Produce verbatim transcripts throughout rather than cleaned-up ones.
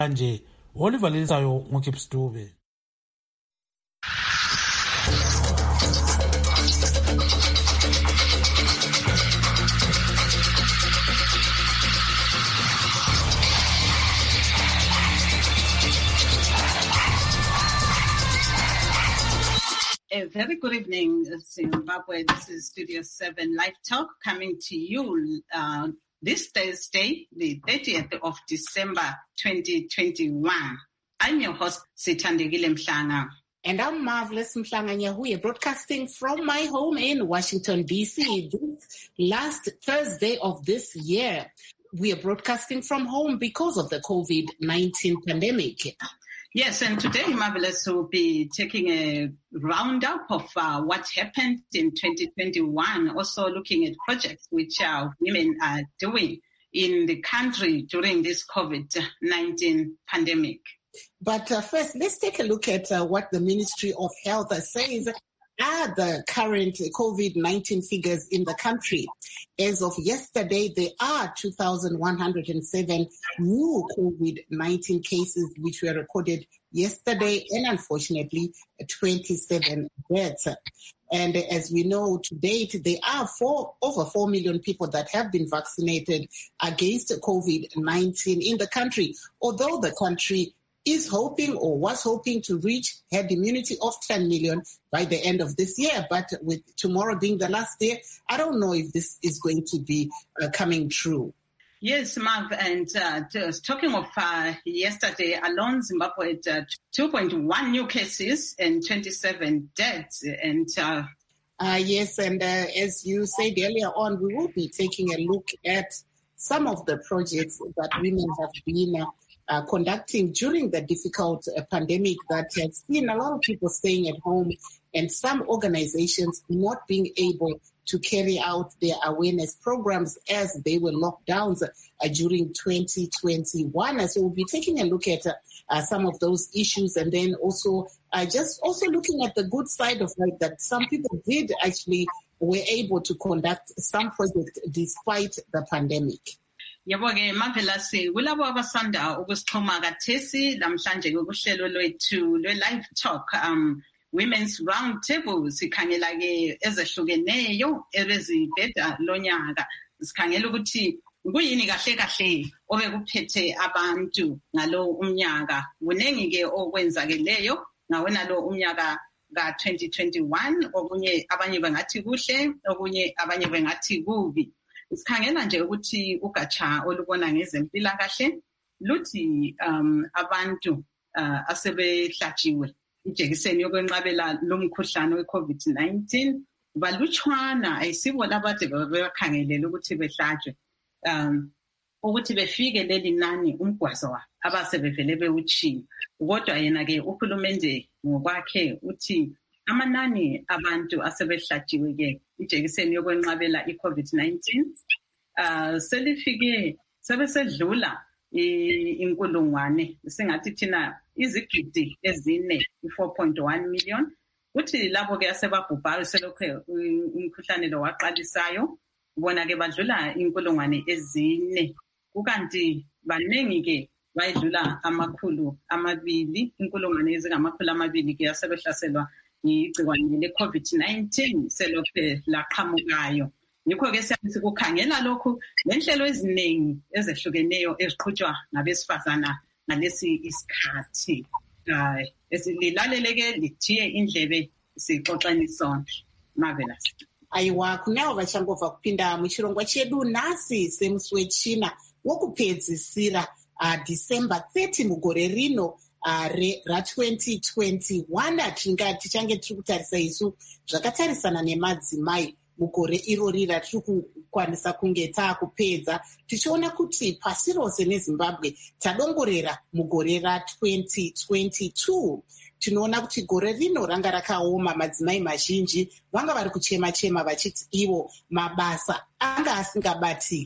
Nje Oliver Lilisayo ngoKips Dube. A very good evening, Zimbabwe. This is Studio seven Live Talk coming to you uh, this Thursday, the thirtieth of December, twenty twenty-one. I'm your host, Sithandegile Mhlanga. And I'm Marvelous Mhlanga Nyahuye, broadcasting from my home in Washington, D C This last Thursday of this year. We are broadcasting from home because of the COVID nineteen pandemic. Yes, and today, Marvelous will be taking a roundup of uh, what happened in twenty twenty-one, also looking at projects which uh, women are doing in the country during this COVID nineteen pandemic. But uh, first, let's take a look at uh, what the Ministry of Health says are the current COVID nineteen figures in the country. As of yesterday, there are two thousand one hundred seven new COVID nineteen cases which were recorded yesterday, and unfortunately, twenty-seven deaths. And as we know, to date, there are four, over four million people that have been vaccinated against COVID nineteen in the country, although the country is hoping or was hoping to reach herd immunity of ten million by the end of this year. But with tomorrow being the last day, I don't know if this is going to be uh, coming true. Yes, Marv, and uh, just talking of uh, yesterday, alone Zimbabwe had uh, two point one new cases and twenty-seven deaths. And uh, uh, yes, and uh, as you said earlier on, we will be taking a look at some of the projects that women have been uh, Uh, conducting during the difficult uh, pandemic that has seen a lot of people staying at home and some organizations not being able to carry out their awareness programs as they were locked down uh, during twenty twenty-one. So we'll be taking a look at uh, uh, some of those issues, and then also uh, just also looking at the good side of it, that some people did actually were able to conduct some projects despite the pandemic. Yebo-ke Marvelous, kulabo abasanda ukusixhuma kathesi namhlanje kuhlelo lwethu lwe-live talk um women's round table. Sikhangela-ke ezehlukeneyo ebezibheda lonyaka, sikhangela ukuthi kuyini kahle kahle obekuphethe abantu ngalo umnyaka. Kunengi-ke okwenzakeleyo ngawona lo umnyaka ka twenty twenty-one, okunye abanye bengathi kuhle, okunye abanye bengathi kubi. Sikhangela nje ukuthi ugatsha olubona ngezempilakahle luthi um abantu uh, asebehlatshiwe ijekiseni yokwenqabela lo mkhuhlane we-COVID nineteen balutshwana, ayisibo labade bebakhangelela ukuthi behlatshwe um ukuthi befike leli nani umgwazo abasebevele bewutshiya. Kodwa yena-ke uhulumende ngokwakhe uthi amanani abantu asebehlatshiwe-ke ijekiseni yokwenqabela i-COVID nineteen uh, selifike sebesedlula inkulungwane, singathi thina izigidi ezine, four point one million. Kuthi labo-ke asebabhubhayo selokhu umkhuhlane lo waqalisayo, bona-ke badlula inkulungwane ezine. Kukanti baningi-ke bayidlula amakhulu amabili, inkulungwane ezingamakhulu amabili-ke asebehlaselwa igciwane le-COVID nineteen selokhu laqhamukayo. Yikho-ke siyathi kukhangela lokhu nenhlelo eziningi ezehlukeneyo eziqhutshwa ngabesifazana ngalesi isikhathi. Uh, esililaleleke lithiye indlebe sixoxeni sonke. Marvelous. Aiwa, kunavo vachangobva kupinda muchirongwa chedu nhasi semusi wechina wokupedzisira uh, December thirtieth mugore rino Uh, ra twenty twenty-one. Tinga tichange tiri kutarisa isu zvakatarisana nemadzimai mugore irori ratiri kukwanisa kunge taakupedza, tichiona kuti pasi rose neZimbabwe tadongorera mugore ra twenty twenty-two. Tinoona kuti gore rino ranga rakaoma, madzimai mazhinji vanga vari kuchema chema vachiti ivo mabasa anga asingabatiki,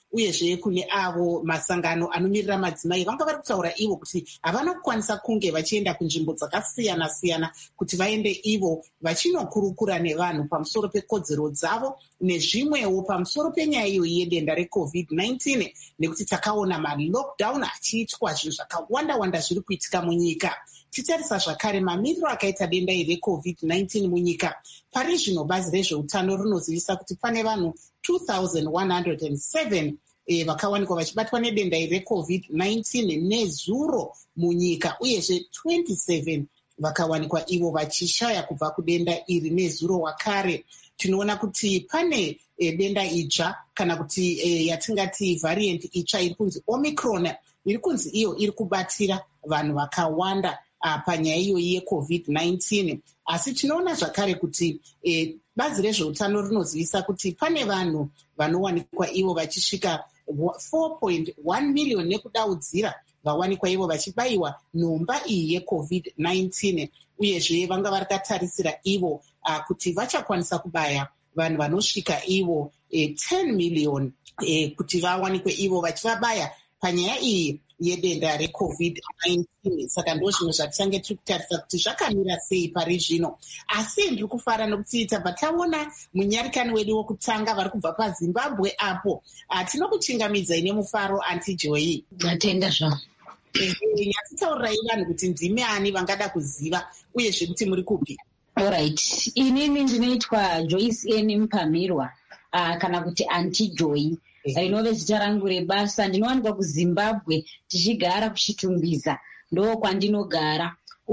uyezve kune avo masangano anomirira madzimai vanga vari kutaura ivo kuti havana kukwanisa kunge vachienda kunzvimbo dzakasiyana siyana kuti vaende ivo vachinokurukura nevanhu pamusoro pekodzero dzavo nezvimwewo pamusoro penyaya iyoyi yedenda recovid nineteen, nekuti takaona malockdown achiitwa zvinhu zvakawanda wanda zviri kuitika munyika. Titarisa zvakare mamiriro akaita denda iri recovid nineteen munyika. Pari zvino bazi rezveutano rinozivisa kuti pane vanhu two thousand one hundred seven e, vakawanikwa vachibatwa nedenda iri recovid nineteen nezuro munyika, uyezve twenty-seven vakawanikwa ivo vachishaya kubva kudenda iri nezuro wakare. Tinoona kuti pane e, denda idzva kana kuti e, yatingati variant itsva iri kunzi Omicron, iri kunzi iyo iri kubatira vanhu vakawanda uh, panyaya iyoyi yecovid nineteen. Asi tinoona zvakare kuti e, bazi rezveutano rinozivisa kuti pane vanhu vanowanikwa ivo vachisvika four point one million nekudaudzira vawanikwa ivo vachibayiwa nhomba iyi yecovid nineteen, uyezve vanga varikatarisira ivo uh, kuti vachakwanisa kubaya vanhu vanosvika ivo eh, ten million eh, kuti vawanikwe ivo vachivabaya panyaya iyi yedenda recovid nineteen. Saka ndo zvinhu zvatichange tiri kutarisa kuti zvakamira sei pari zvino. Asi ndiri kufara nokuti tabva taona munyarikani wedu wokutanga vari kubva pazimbabwe apo. Uh, tinokuchingamidzai nemufaro Aunty Joy. Ndatenda zvangu. Nyatitaurirai vanhu kuti ndimi ani vangada kuziva uyezve kuti muri kupi. Alright, inini ndinoitwa Joyce N Mpamirwa, uh, kana kuti Aunty Joy. Rinove zita rangu rebasa. Ndinowanikwa kuZimbabwe, tichigara kuChitumbiza, ndo kwandinogara.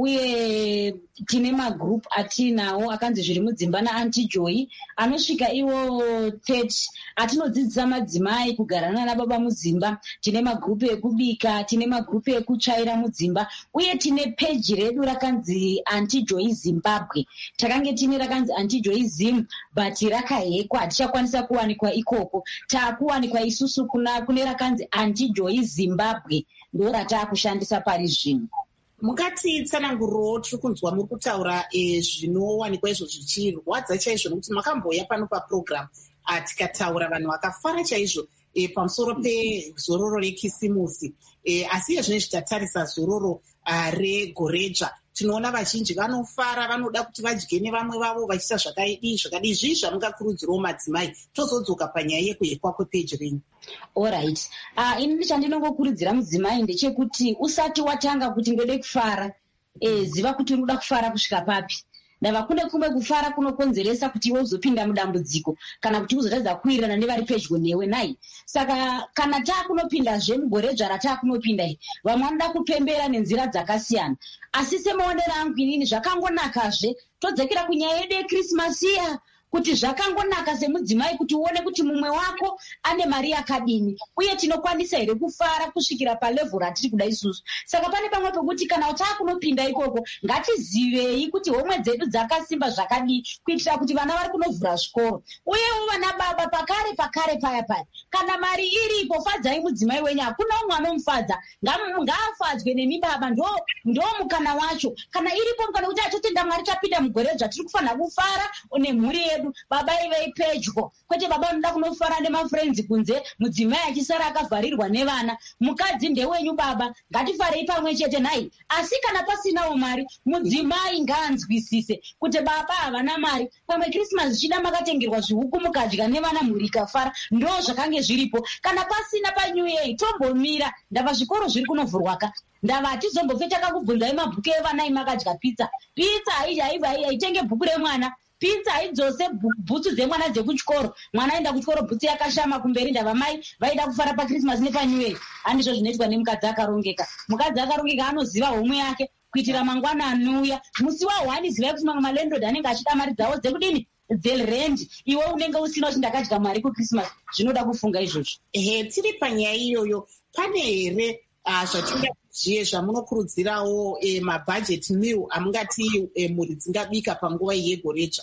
Uye tine magroup atinawo akanzi zviri mudzimba naAunty Joy anosvika iwo thirty. Atinodzidzisa madzimai kugara nana baba mudzimba. Tine magroup ekubika, tine magroup ekutsvaira mudzimba, uye tine page redu rakanzi Aunty Joy Zimbabwe. Takange tine rakanzi Aunty Joy Zim, but rakahekwa, hatichakwanisa kuwanikwa ikoko. Taakuwanikwa isusu kuna kune rakanzi Aunty Joy Zimbabwe, ndo rataakushandisa pari zvino. Mukati tsananguro tiri kunzwa muri kutaura e, zvinowanikwa izvo zvichirwadza chaizvo, nokuti makamboya pano paprogram uh, tikataura vanhu vakafara chaizvo e, pamusoro pezororo rekisimusi e, asi izvezvino titatarisa zororo uh, regoredzva tinoona vazhinji vanofara, vanoda kuti vadye nevamwe vavo vachiita zvakadii zvakadii. Zvii zvamungakurudzirawo madzimai tozodzoka panyaya yekuhekwa kwepeji renyu? Alright. Uh, ini chandinongokurudzira mudzimai ndechekuti usati watanga kuti ndode kufara, e, ziva kuti uri kuda kufara kusvika papi. Ndava kune kumwe kufara kunokonzeresa kuti iwe uzopinda mudambudziko kana kuti uzotadza kuwirirana nevari pedyo newe nai. Saka kana taakunopindazve mugoredzva rataakunopinda iyi, vamwe vanoda kupembera nenzira dzakasiyana. Asi semaonero angu inini zvakangonakazve todzokera kunyaya yedu yeKrisimasi iya, kuti zvakangonaka semudzimai kuti uone kuti mumwe wako ane mari yakadini, uye tinokwanisa here kufara kusvikira palevhuru ratiri kuda isusu. Saka pane pamwe pekuti kana taakunopinda ikoko ngatizivei kuti homwe dzedu dzakasimba zvakadii, kuitira kuti vana vari kunovhura zvikoro. Uyewo vana baba pakare pakare paya paya, kana mari iripo fadzai mudzimai wenyu, hakuna umwe anomufadza, ngaafadzwe nemi baba, ndo ndo mukana wacho. Kana iripo mukana kuti atotenda Mwari tapinda mugoredzva tiri kufanira kufara nemhuri yedu, baba ivei pedyo, kwete baba unoda kunofara nemafriends kunze, mudzimai achisara akavharirwa nevana. Mukadzi ndewenyu baba, ngatifarei pamwe chete nai. Asi kana pasinawo mari, mudzimai ngaanzwisise kuti baba havana mari, pamwe Christmas ichida makatengerwa zvihuku mukadya nevana mhuri ikafara, ndo zvakange zviripo. Kana pasina paNew Year tombomira, ndava zvikoro zviri kunovhurwaka, ndava hatizombobve takakubvunzai mabhuku evana imakadya pizza. Pizza haitenge bhuku remwana, pizza haidzose bhutsu dzemwana dzekuchikoro, mwana aenda kuchikoro bhutsu yakashama kumberi. Ndava mai vaida kufara paKrisimasi nepaNew Year. Handizvo zvinoitwa nemukadzi akarongeka. Mukadzi akarongeka anoziva homwe yake kuitira mangwana anouya. Musi wahwani zivai kuti mamwe malandlord anenge achida mari dzavo dzekudini, dzerendi. Iwe unenge usina kuti ndakadya mari kuKrisimasi. Zvinoda kufunga izvozvo. Ehe, tiri panyaya iyoyo, pane here uh, zvatingaziye zvamunokurudzirawo e, mabudget meal amungati e, mhuri dzingabika panguva yegoredzva?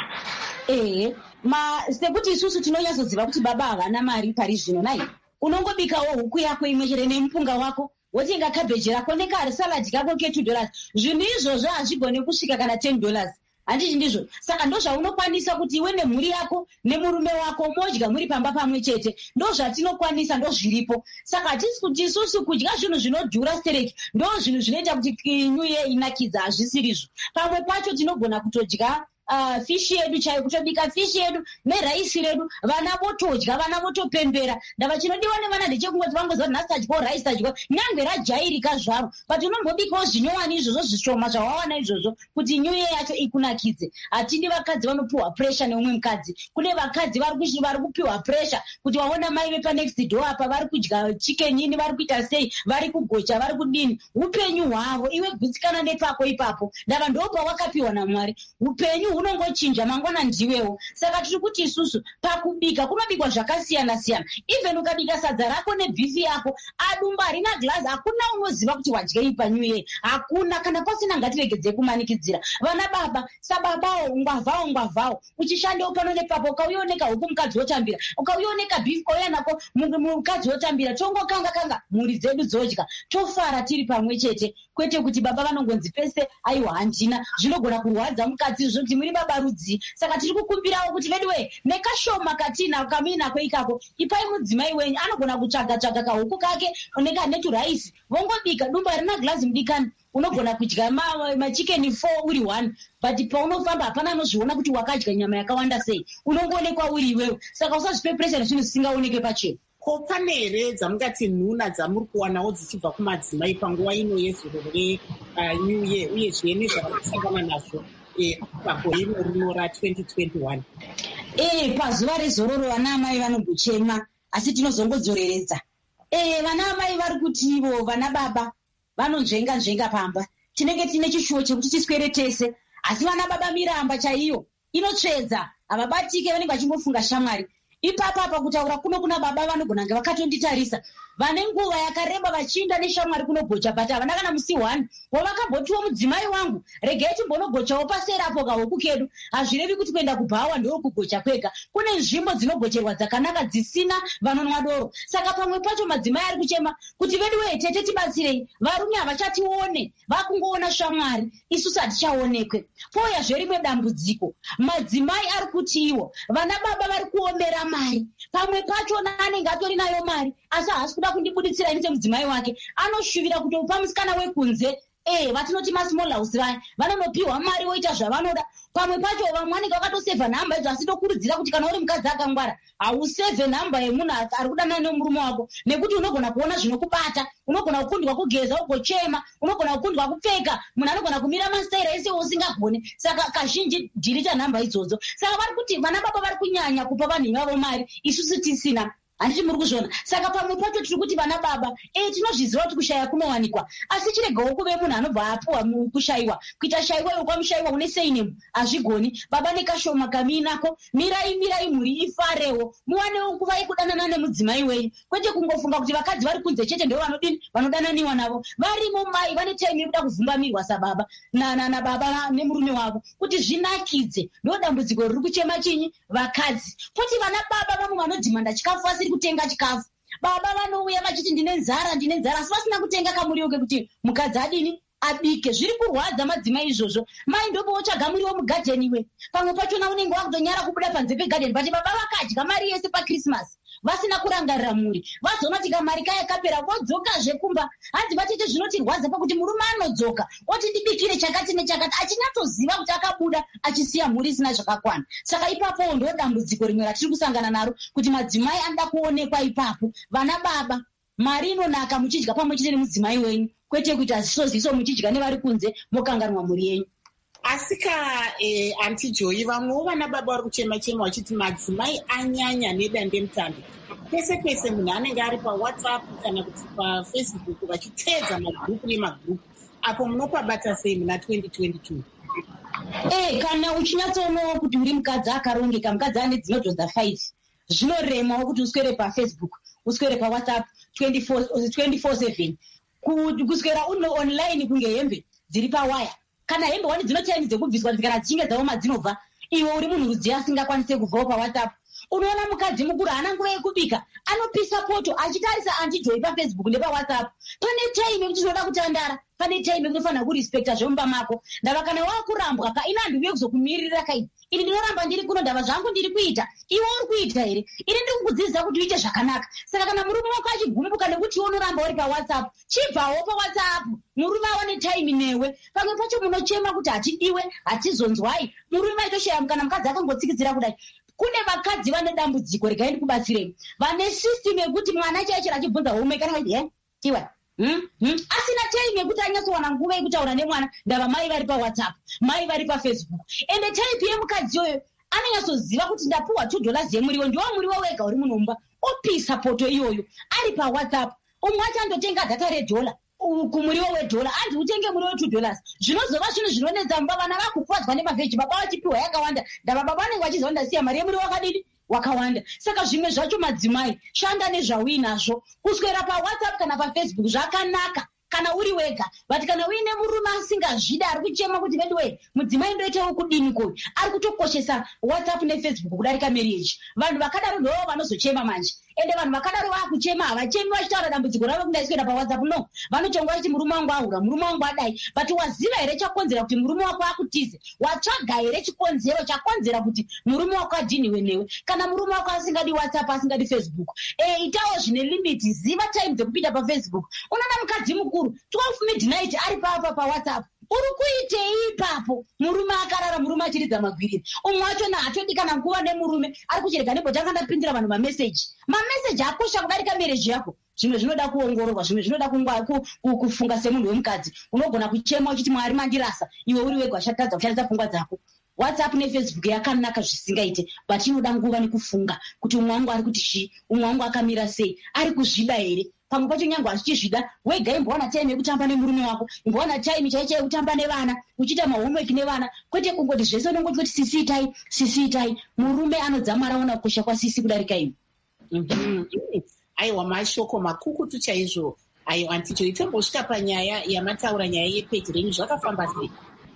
Ehe, ma sekuti isusu tinonyatsoziva kuti baba havana mari pari zvino nai. Unongobikawo huku yako imwe chere nemupunga wako, wotenga cabbage rako nekari salad kako ke two dollars. Zvinhu izvozvo hazvigone kusvika kana ten dollars. handiti ndizvo. Saka ndozvaunokwanisa kuti iwe nemhuri yako nemurume wako modya muri pamba pamwe chete. Ndozvatinokwanisa, ndozviripo. Saka hatisi kuti isusu kudya zvinhu zvinodhura stereki ndo zvinhu zvinoita kuti new year inakidza, hazvisirizvo. Pamwe pacho tinogona kutodya Uh, fishi yedu chaiyo, kutobika fishi yedu neraisi redu, vana votodya, vana votopembera. Ndava chinodiwa nevana ndechekungoti vangoziva kuti nhasi tadyawo raisi, tadyawo nyange rajairika zvaro, but unombobikawo zvinyowani izvozvo zvishoma zvawawana izvozvo kuti new year yacho ikunakidze. Hatidi vakadzi vanopiwa pressure neumwe mukadzi. Kune vakadzi vari kupiwa pressure kuti waona mai vepanext door apa vari kudya chicken ini, vari kuita sei, vari kugocha, vari kudini. Upenyu hwavo iwe gutsikana nepako ipapo. Ndava ndopa wakapiwa naMwari. Upenyu unongochinja mangwana ndiwewo. Saka tiri kuti isusu pakubika kunobikwa zvakasiyana siyana. Even ukabika sadza rako nebhifi yako adumba harina glass, hakuna unoziva kuti wadyei panew year. Hakuna, kana pasina ngatiregedze kumanikidzira. Vana baba sababawo ngwavhawo ngwavhawo. Uchishandewo pano nepapo ukauioneka huku mukadzi wotambira, ukauioneka bhifi kauya nako mukadzi wotambira, tongokanga kanga mhuri dzedu dzodya, tofara tiri pamwe chete. Kwete kuti baba vanongonzi pese aiwa handina, zvinogona kurwadza mukadzi zvoti muri baba rudzi. Saka tiri kukumbirawo kuti veduwe nekashoma katina kamina kweikako ipai mudzimai wenyu anogona kutsvaga tsvaga kahuku kake oneka neturaisi vongobika dumba rina glass mudikani. Unogona kudya machikeni four uri one, but paunofamba hapana anozviona kuti wakadya nyama yakawanda sei, unongoonekwa uri iwewe. Saka usazvipe pressure nezvinhu zvisingaoneke pachena. Ko pane here dzamungati nhuna dzamuri kuwanawo dzichibva kumadzimai panguva ino yezuro renew year uyezve nezvavakusangana nazvo pagore ino rino ratwenty twenty-one? Eh, pazuva rezororo vana amai vanongochema, asi tinozongodzoreredza. Eh, vana amai vari kuti ivo vana baba vanonzvenga nzvenga pamba. Tinenge tine chishuwo chekuti tiswere tese, asi vana baba miramba chaiyo inotsvedza, havabatike, vanenge vachimbofunga shamwari. Ipapa apa kutaura kuno kuna baba vanogona kunge vakatonditarisa vane nguva yakareba vachiinda neshamwari kunogocha, but havana kana musi one wavakambotiwo mudzimai wangu regai timbonogochawo paserapo kahuku kedu. Hazvirevi kuti kuenda kubhawa ndoo kugocha kwega, kune nzvimbo dzinogocherwa dzakanaka dzisina vanonwa doro. Saka pamwe pacho madzimai ari kuchema kuti vedu wee tete tibatsirei, varume havachatione, vakungoona shamwari, isusu hatichaonekwe. Pouya zverimwe dambudziko, madzimai ari kuti iwo vana baba vari kuombera mari. Pamwe pachona anenge atori nayo mari asi haasi kuda kundibuditsira ini semudzimai wake, anoshuvira kutopa musikana wekunze. Eh, vatinoti masmall house vaya vanonopiwa mari voita zvavanoda. Pamwe pacho vamwe vanenge vakatosevha nhamba idzo, asi tokurudzira kuti kana uri mukadzi akangwara hausevhe nhamba yemunhu ari kudanana nemurume wako, nekuti unogona kuona zvinokubata, unogona kukundwa kugeza ugochema, unogona kukundwa kupfeka, munhu anogona kumira mastaira ese usingagone. Saka kazhinji dhirita nhamba idzodzo. Saka vari kuti vana baba vari kunyanya kupa vanhu vavo mari, isusu tisina. Handiti muri kuzviona. Saka pamwe pacho tiri kuti vana baba eh, tinozviziva kuti kushaya kunowanikwa, asi chiregawo kuve munhu anobva apuwa kushayiwa. Kuita shayiwa iwe kwamushayiwa une seinemu hazvigoni. Baba nekashoma kaminako, mirai mirai mhuri ifarewo, muwanewo nguva yekudanana nemudzimai wenyu, kwete kungofunga kuti vakadzi vari kunze chete ndo vanodini vanodananiwa navo. Varimo mai vane time yekuda kuvhumbamirwa sababa nababa nemurume wavo kuti zvinakidze. Ndo dambudziko riri kuchema chinyi vakadzi. Poti vana baba vamwe vanodhimanda chikafu asiri kutenga chikafu. Baba vanouya vachiti ndine nzara ndine nzara, asi vasina kutenga kamuriwo kekuti mukadzi adini abike. Zviri kurwadza madzimai izvozvo. Mai ndopo wotsvaga muriwo mugadheni iwe. Pamwe pachona unenge wakutonyara kubuda panze pegadheni, but baba vakadya mari yese paKrismasi vasina kurangarira muri. Vazoona kuti kamari kaya kapera vodzokazve kumba. Hanzi vatite zvinotirwadza pakuti murume anodzoka oti ndibikire chakati nechakati, achinyatsoziva kuti akabuda achisiya mhuri isina zvakakwana. Saka ipapo ndo dambudziko rimwe ratiri kusangana naro, kuti madzimai anoda kuonekwa ipapo. Vana baba mari inonaka muchidya pamwe chete nemudzimai wenyu, kwete kuti hazvisoziso muchidya nevari kunze mokanganwa mhuri yenyu. Asika eh, anti Joy, vamwewo vana baba vari kuchema chema vachiti madzimai anyanya nedandemutande. Pese pese munhu anenge ari paWhatsApp kana kuti paFacebook vachitedza magrupu nemagrupu. Apo munopabata sei muna twenty twenty-two? Eh, kana uchinyatsoona kuti uri mukadzi akarongeka, mukadzi ane dzinodhodza five, zvinoremawo kuti uswere paFacebook, uswere paWhatsApp twenty-four seven, kuswera uno online kunge hembe dziri pawaya. Kana hembe wani dzinotiani dzekubviswa kana dzichinge dzaoma dzinobva, iwe uri munhu rudzi asingakwanise kubvawo paWhatsApp. Unoona mukadzi mukuru haana nguva yekubika, anopisa poto achitarisa Aunty Joy paFacebook nepaWhatsApp. Pane time yekuti tinoda kutandara, pane time yekutofanira kurespecta zvomba mako. Ndava kana wakurambwa ka ina handiuye kuzokumirira kai ini ndinoramba ndiri kuno ndava zvangu ndiri kuita iwe uri kuita here ini ndiri kukudzidzisa kuti uite zvakanaka. Saka kana murume wako achigumbuka nekuti iwe unoramba uri pawhatsapp chibvawo pawhatsapp murume aone time newe. Pamwe pacho munochema kuti hatidiwe hatizonzwai murume aitoshaya kana mukadzi akangotsikidzira kudai. Kune vakadzi vane dambudziko regai ndikubatsirei vane system yekuti mwana chaichira achibvunza home kana kuti he iwe Hmm? Hmm? Asina time yekuti anyatsowana nguva yekutaura nemwana ndava mai vari pawhatsapp mai vari pafacebook ende type yemukadzi yoyo anonyatsoziva kuti ndapuwa two dollars yemuriwo ndiwo muriwo wega uri munomba opisa poto iyoyo ari pawhatsapp. Umwe acho andotenga data redhola kumuriwo wedhola andi utenge muriwo two dollars zvinozova zvinhu zvinonetsa mumba vana vakukuvadzwa nemavheji baba vachipiwa yakawanda ndava baba vanenge vachiziva ndasiya mari yemuriwo wakadini wakawanda. Saka zvimwe zvacho madzimai shanda nezvauinazvo kuswera pawhatsapp kana pafacebook zvakanaka kana uri wega but kana uine murume asingazvida ari kuchema kuti anyway mudzimai ndoitewo kudini koyo ari kutokoshesa whatsapp nefacebook kudarika marriage. Vanhu vakadaro ndo vanozochema manje ende vanhu vakadaro vakuchema havachemi vachitaura dambudziko ravo kundaiswera pawhatsapp no vanochongwa kuti murume wangu ahura murume wangu adai but waziva here chakonzera kuti murume wako akutize watsvaga here chikonzero chakonzera kuti murume wako adhiniwe newe. Kana murume wako asingadi whatsapp asingadi facebook e itawo zvine limiti ziva time dzekupinda pafacebook. Unoona mukadzi mukuru twelve midnight ari papa pawhatsapp uri kuitei ipapo murume akarara murume achiridza magwiriri. Umwe wacho nahatodi kana nguva nemurume ari kuchereka nebo tanga ndapindira vanhu mameseji mameseji akosha kudarika mereji yako. Zvimwe zvinoda kuongororwa zvimwe zvinoda kufunga semunhu wemukadzi unogona kuchema uchiti mwari mandirasa iwe uri wega washatadza kushandisa pfungwa dzako. WhatsApp nefacebook yakanaka zvisingaite but inoda nguva nekufunga kuti umwe wangu ari kuti chii umwe wangu akamira sei ari kuzvida here. Pamwe pacho nyange achichizvida wega imbowana time yekutamba nemurume wako imbowana time chaicho yekutamba nevana uchiita mahomework nevana kwete kungoti zvese unongoti kuti sisi itai sisi itai. Murume anodzamara ona kukosha kwasisi kudarika iwe. Aiwa mashoko makukutu chaizvo ayo anticho itombosvika panyaya yamataura nyaya yepeji renyu zvakafamba sei?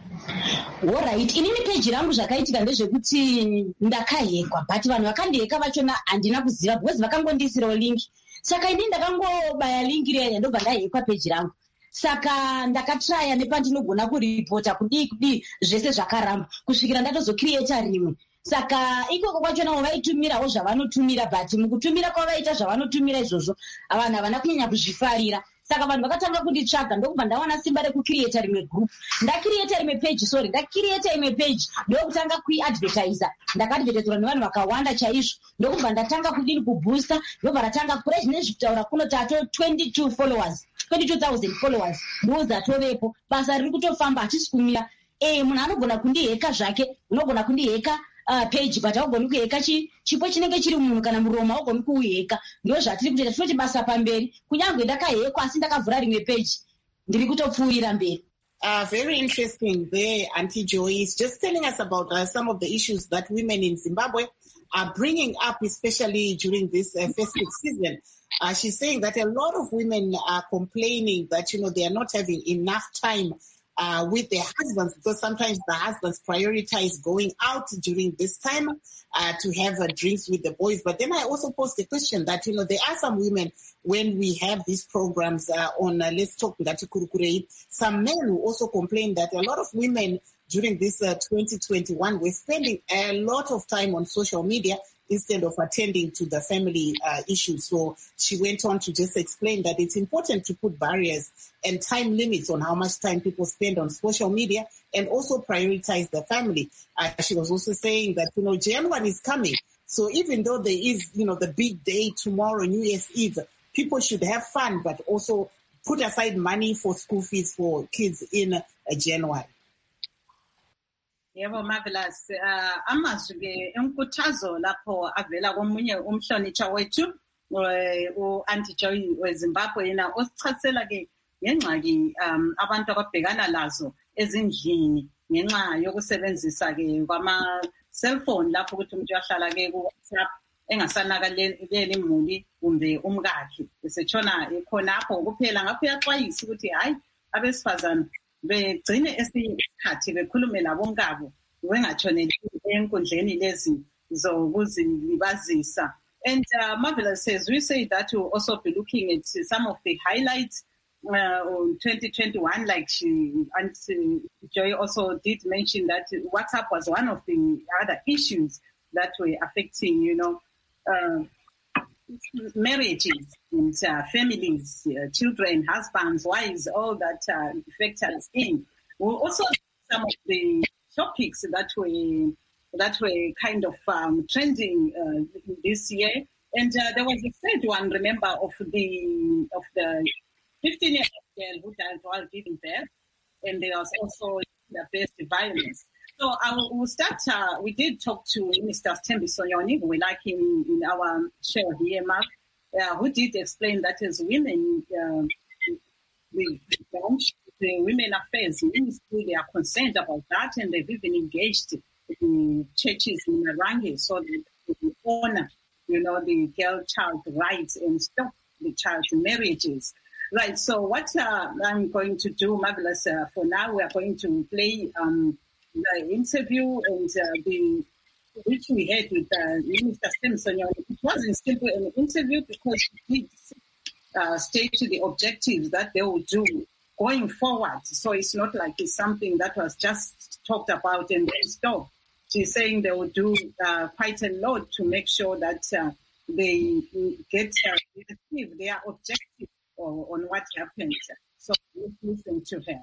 Alright, inini peji rangu zvakaitika ndezvekuti ndakahekwa but vanhu vakandiheka vachona handina kuziva because vakangondisirawo link. Saka ini ndakangobaya link riya ndobva ndahekwa peji rangu. Saka ndakatraya nepandinogona kuripota kudii kudii zvese zvakaramba kusvikira ndatozocreata rimwe. Saka ikoko kwachona vaitumirawo zvavanotumira but mukutumira kwavaita zvavanotumira izvozvo vanhu havana kunyanya kuzvifarira. Saka vanhu vakatanga kunditsvaga ndokubva ndawana simba rekukreata rimwe group ndakreata rimwe page sorry ndakreata imwe page ndokutanga kuiadvertisa ndakaadvertiswa nevanhu vakawanda chaizvo ndokubva ndatanga kudini kubooster ndobva ratanga kure zvinezvi kutaura kuno tato twenty-two followers twenty-two thousand followers ndo dzatovepo basa riri kutofamba hatisi kumira. Eh munhu anogona kundiheka zvake unogona kundiheka Uh, page but haugoni kuheka chi chipo chinenge chiri munhu kana muromo haugoni kuuheka. Ndo zvatiri kutoita tinoti basa pamberi kunyange ndakahekwa asi ndakavhura rimwe page ndiri kutopfuurira mberi. Uh, very interesting there, Auntie Joy is just telling us about uh, some of the issues that women in Zimbabwe are bringing up, especially during this uh, festive season. Uh, she's saying that a lot of women are complaining that, you know, they are not having enough time Uh, with their husbands because sometimes the husbands prioritize going out during this time uh, to have uh, drinks with the boys. But then I also posed the question that, you know, there are some women when we have these programs uh, on uh, Let's Talk Ngati Kurukurei, some men who also complain that a lot of women during this uh, twenty twenty-one were spending a lot of time on social media instead of attending to the family uh, issues. So she went on to just explain that it's important to put barriers and time limits on how much time people spend on social media and also prioritize the family. Uh, she was also saying that, you know, January is coming. So even though there is, you know, the big day tomorrow, New Year's Eve, people should have fun, but also put aside money for school fees for kids in uh, January. Yebo marvelous. Uh, amazwi ke enkuthazo lapho avela komunye umhlonitsha wethu u-Auntie Joy weZimbabwe yena osichasela ke ngengxaki um abantu ababhekana lazo ezindlini ngenxa yokusebenzisa ke kwama cellphone lapho ukuthi umuntu uyahlala ke ku WhatsApp engasanakaleli imuli kumbe umkakhe esetshona khonapho kuphela ngakho uyaxwayisa ukuthi hayi abesifazana begcine esikhathi bekhulume labonkabo wengatshoneli enkundleni lezi zokuzilibazisa. And uh, Marvelous says, we say that we'll also be looking at some of the highlights uh, on twenty twenty-one, like she and uh, Joy also did mention that WhatsApp was one of the other issues that were affecting, you know, uh, marriages and uh, families, uh, children, husbands, wives, all that uh, affect us in. We also some of the topics that were that were kind of um, trending uh, this year, and uh, there was a third one. Remember of the of the fifteen-year-old girl who died while giving birth, and there was also gender-based violence. So I will we'll start. Uh, we did talk to Mister Thembi Sonyoni, we like him in our show here, Mark, uh, who did explain that as women, uh, we don't. The Women Affairs Ministry, they are concerned about that, and they've even engaged the churches in Marangi so that they honor, you know, the girl-child rights and stop the child marriages. Right, so what uh, I'm going to do, Marvelous, uh, for now, we are going to play um, the interview and uh, the which we had with uh, Minister Simpson. It wasn't simply an interview because he did uh, state the objectives that they will do going forward. So it's not like it's something that was just talked about and then stopped. She's saying they will do uh, quite a lot to make sure that uh, they get uh, achieve their objective on, on what happened. So let's listen to her.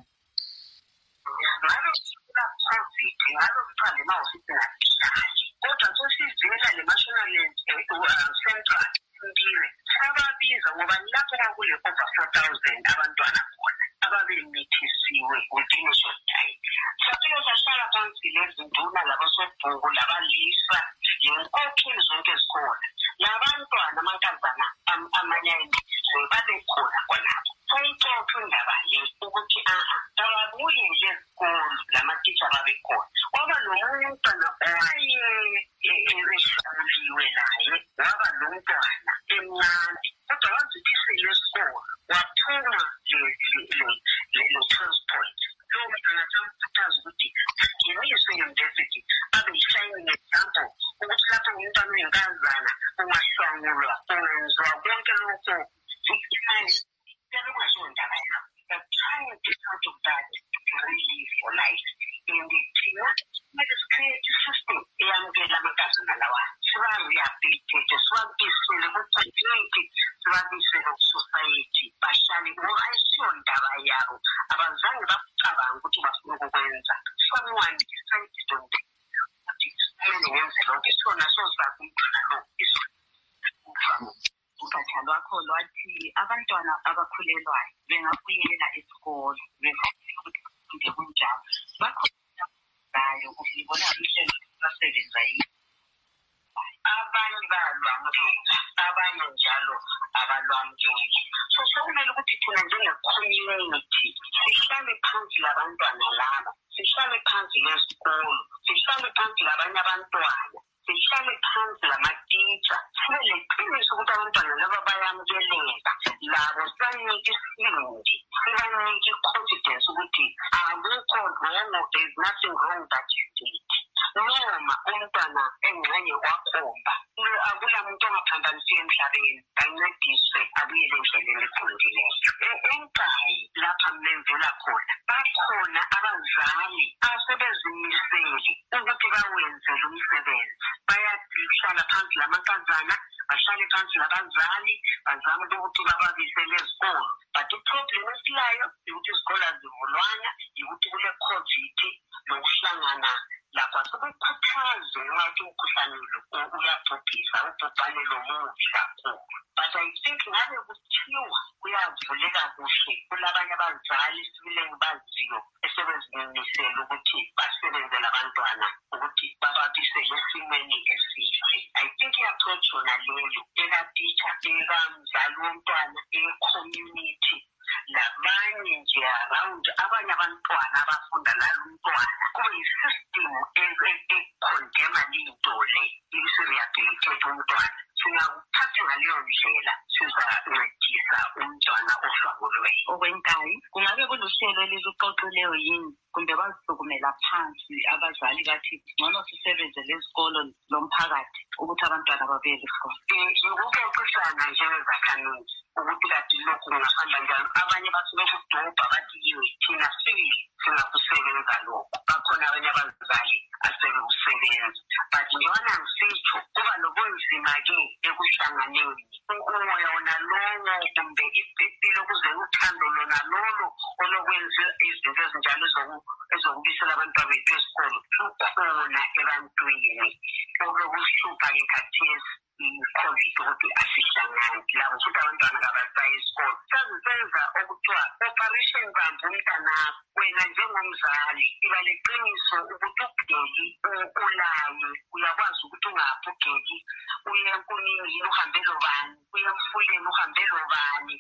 ababemithisiwe kudingo sodayi saphiwe sahlala phansi lezinduna labasobhuku labalisa yonke zonke zikhona labantwana amankazana amanye ayindiswe babekhona khonapho sayixoxa indaba le ukuthi aha ababuyele ezikolo lamatitsha babekhona kwaba nomunye umntwana owayehlawuliwe naye waba nomntwana emncane kodwa wazibisile esikolo waphuma le-transport lowo mntwana samkhuthaza ukuthi ngeniswe university abe yi-shining example ukuthi lapho umntwana oyinkazana ungahlangulwa ungenziwa konke lokho victimize sebekwazona ndaba yabo but trying to get out of that to really live for life and thina kumele si-create i-system eyamukela amankazana lawa siba-rehabilitate sibabisele ku-community sibabisele ku-society bahlale ngoba ayisiyo ndaba yabo abazange bacabanga ukuthi bafuna ukukwenza someone decided on them ukuthi kumele ngenze lonke sona sozakumntwana lo ugatsha lwakho lwathi abantwana abakhulelwayo bengabuyela esikolo befunde kunjalo bakhulayo ukubona ihlelo basebenza yini abanye bayalwamukela abanye njalo abalwamukeli so sokumele ukuthi thina njenge-community sihlale phansi labantwana laba sihlale phansi lesikolo sihlale phansi labanye abantwana sihlale phansi lamatitsha sibe leqiniso ukuthi abantwana laba bayamukeleka labo sibanike isibindi sibanike i-confidence ukuthi akukho wrong, there is nothing wrong that you did noma umntwana engxenye wakhomba akula muntu ongaphambanisiyo emhlabeni ancediswe abuyele endleleni eqondileyo enkayi lapha menzela khona bakhona abazali asebezimisele ukuthi bawenzele umsebenzi bayahlala phansi lamankazana bahlale phansi labazali bazame ukuthi bababisele ezikolo but iproblem esilayo ukuthi izikolo azivulwana yikuthi kule covid nokuhlangana lapha sokukhuthaze ngathi umkhuhlane lo uyabhubhisa ubhubhane lo mubi kakhulu but I think ngabe kuthiwa kuyavuleka kuhle kulabanye abazali sibile ngibaziyo esebezimisele ukuthi basebenze labantwana ukuthi bababisele esimeni esihle I think i-approach yona leyo ekatitsha ekamzali womntwana e-community labanye nje around abanye abantwana abafunda lalo umntwana kube yi-system ekhondema linto le isi-rehabilitate umntwana singakuthatha ngaleyo ndlela sizancedisa umntwana ohlawulweyo okwenkayi kungabe kuluhlelo elizuxoxileyo yini kumbe bazisukumela phansi abazali bathi ngcono sisebenzele izikolo lomphakathi ukuthi abantwana babuyele esikolo ukuxoxisana njengezakhamuzi ukuthi kade lokhu kungahamba njalo. Abanye basuke kudobha bathi yiwe thina sibili singakusebenza lokho. Bakhona abanye abazali asebekusebenza. But njengona ngisitsho kuba nobunzima-ke ekuhlanganeni. Umoya wona lowo kumbe impilo kuze uthando lona lolo olokwenza izinto ezinjalo ezokubisela abantwana bethu esikolo lukhona ebantwini. Okuhlupha-ke khathesi i-COVID ukuthi asihlangani labo futhi abantwana kabasayi esikolo. Sazisenza okuthiwa operation bambu umntanakho. Wena njengomzali iba leqiniso ukuthi ugeli ulaye uyakwazi ukuthi ungaphi ugeli uye enkunini uhambe lobani uye emfuleni uhambe lobani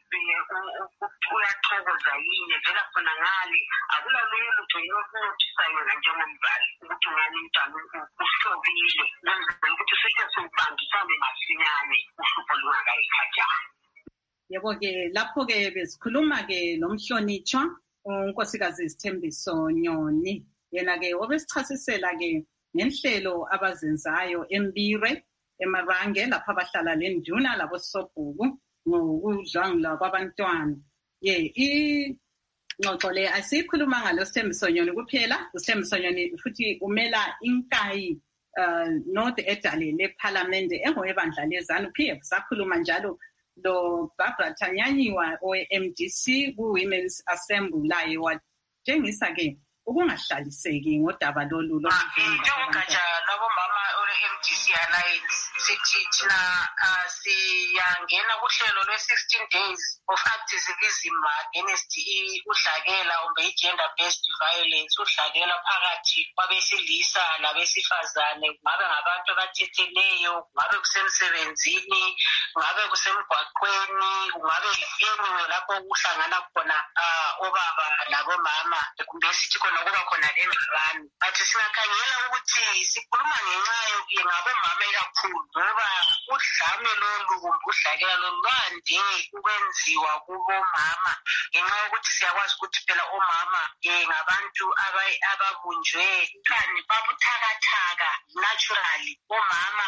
uyathokoza yini vela khona ngale akulalunye lutho yinokunothisa yona njengomzali ukuthi ngani umntwana uhlobile kwenzela ukuthi sike siubambisane masinyane uhlupho lungakayikhathana. Yebo-ke lapho-ke besikhuluma-ke nomhlonitshwa unkosikazi Sithembiso Nyoni. Yena-ke obesichasisela-ke nenhlelo abazenzayo eMbire eMarange lapho abahlala lenduna labo Sobhuku ngokudlwangula kwabantwana. Ye ingxoxo le asikhuluma ngalo Sithembiso Nyoni kuphela. Sithembiso Nyoni futhi umela inkayi uh, North Edale leParliament engowebandla lezanu. P F sakhuluma njalo lo Barbara Tanyanyiwa owe-M D C ku-Women's Assembly laye watshengisa-ke ukungahlaliseki ngodaba lolu njengogatsha lwabomama ole-M D C Alliance sithi thina siyangena kuhlelo lwe-sixteen days of activism against udlakela kumbe i-gender based violence, udlakela phakathi kwabesilisa labesifazane, ngabe ngabantu abathetheneyo, ngabe kusemsebenzini, ngabe kusemgwaqweni, ngabe anywhere lapho kuhlangana khona obaba labomama kumbe sithi khona kuba khona lengxabano. Bathi singakhangela ukuthi sikhuluma ngenxa yabomama kakhulu ngoba udlame lolu kumbe udlakela lolu lwande ukwenziwa kubomama ngenxa yokuthi siyakwazi ukuthi phela omama ngabantu ababunjwe kani babuthakathaka naturally. Omama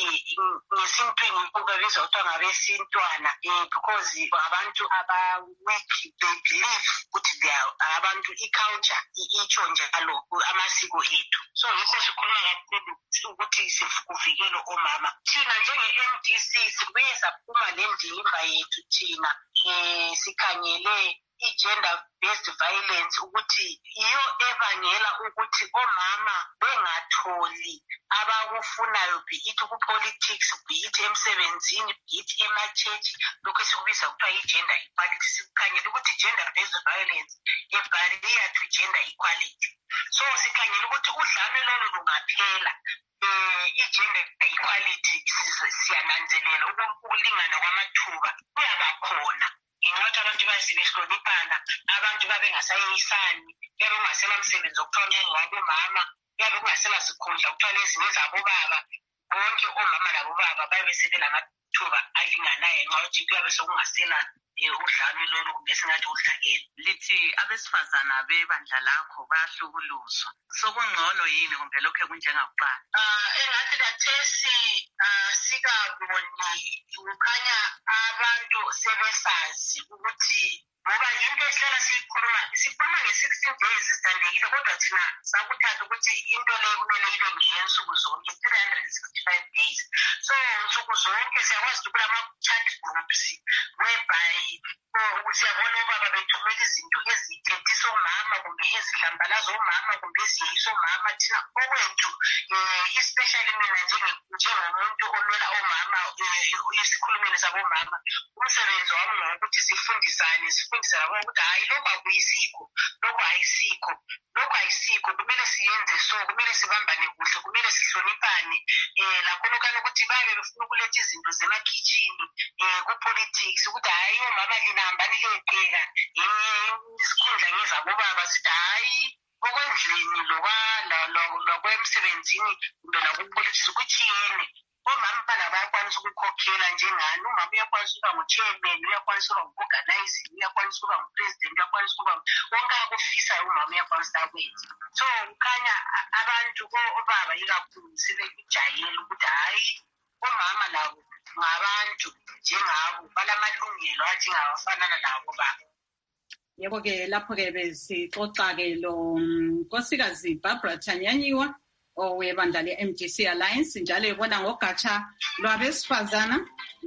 ngesintwini kubabiza kuthiwa ngabesintwana because abantu aba-weak, they believe ukuthi they are abantu i-culture itsho njalo amasiko ethu. So yikho sikhuluma kakhulu ukuthi kuvikele omama. Thina njenge-M D C sibuye saphuma nendimba yethu thina um sikhangele i-gender based violence ukuthi iyo ebangela ukuthi omama bengatholi abakufunayo, be it ku-politics, be it emsebenzini, be it ema-church, lokhu esikubiza kuthiwa i-gender equality. Sikhangele ukuthi gender based violence a barrier to gender equality. So sikhangele ukuthi udlame lolo lungaphela, um i-gender equality siyananzelela ukulingana kwamathuba kuyabakhona. Ngenxa abantu bayasibehloniphana, abantu babengasayisani, yabe kungasela msebenzi okuthiwa ngwabomama, yabe kungasela zikhundla kuthiwa lezi ngezabobaba. Bonke omama labobaba babe sebelamathuba alinganayo ngenxa yokuthi kuyabe sekungasela udlame lolu kumbe singathi udlakela. Lithi abesifazana bebandla lakho bayahlukuluzwa. Sokungcono yini kumbe lokho kunjengakuqala? Ah, engathi kathesi sikaboni kukhanya abantu sebesazi ukuthi ngoba into esihlala siyikhuluma sikhuluma nge-sixteen days zithandekile, kodwa thina sakuthatha ukuthi into leyo kumele ibe ngeyensuku zonke, three hundred sixty-five days. So nsuku zonke siyakwazi ukuthi kulama-chat groups whereby siyabona obaba bethumela izinto ezithethisa omama kumbe ezihlambalaza omama kumbe eziyisa omama. Thina okwethu especially mina njengomuntu omela omama esikhulumeni sabomama, umsebenzi wami ngokuthi sifundisane sifundise labo ukuthi hayi lokhu akuyisikho, lokhu ayisikho, lokhu ayisikho, kumele siyenze so, kumele sibambane kuhle, kumele sihloniphane. Um lakhonokani ukuthi babe befuna ukuletha izinto zemakhitshini um ku-politics ukuthi hhayi omama linahambani liyopheka isikhundla ngezabobaba. Sithi hhayi okwendlini lokwemsebenzini kumbe lakupolitics kuthiyene. Omama bana bayakwanisa ukukhokhela njengani. Umama uyakwanisa ukuba ngu-chairman, uyakwanisa ukuba ngu-organizing, uyakwanisa ukuba ngu-president, uyakwanisa ukuba wonke akufisayo umama uyakwanisa akwenza. So kukhanya abantu obaba ikakhulu sebekujayela ukuthi hhayi omama labo ngabantu njengabo balamalungelo anjengabafanana nabo baba. Yebo-ke lapho-ke besixoxa-ke lo nkosikazi Barbara Tanyanyiwa owebandla le-M D C Alliance njalo ebona ngogatsha lwabesifazana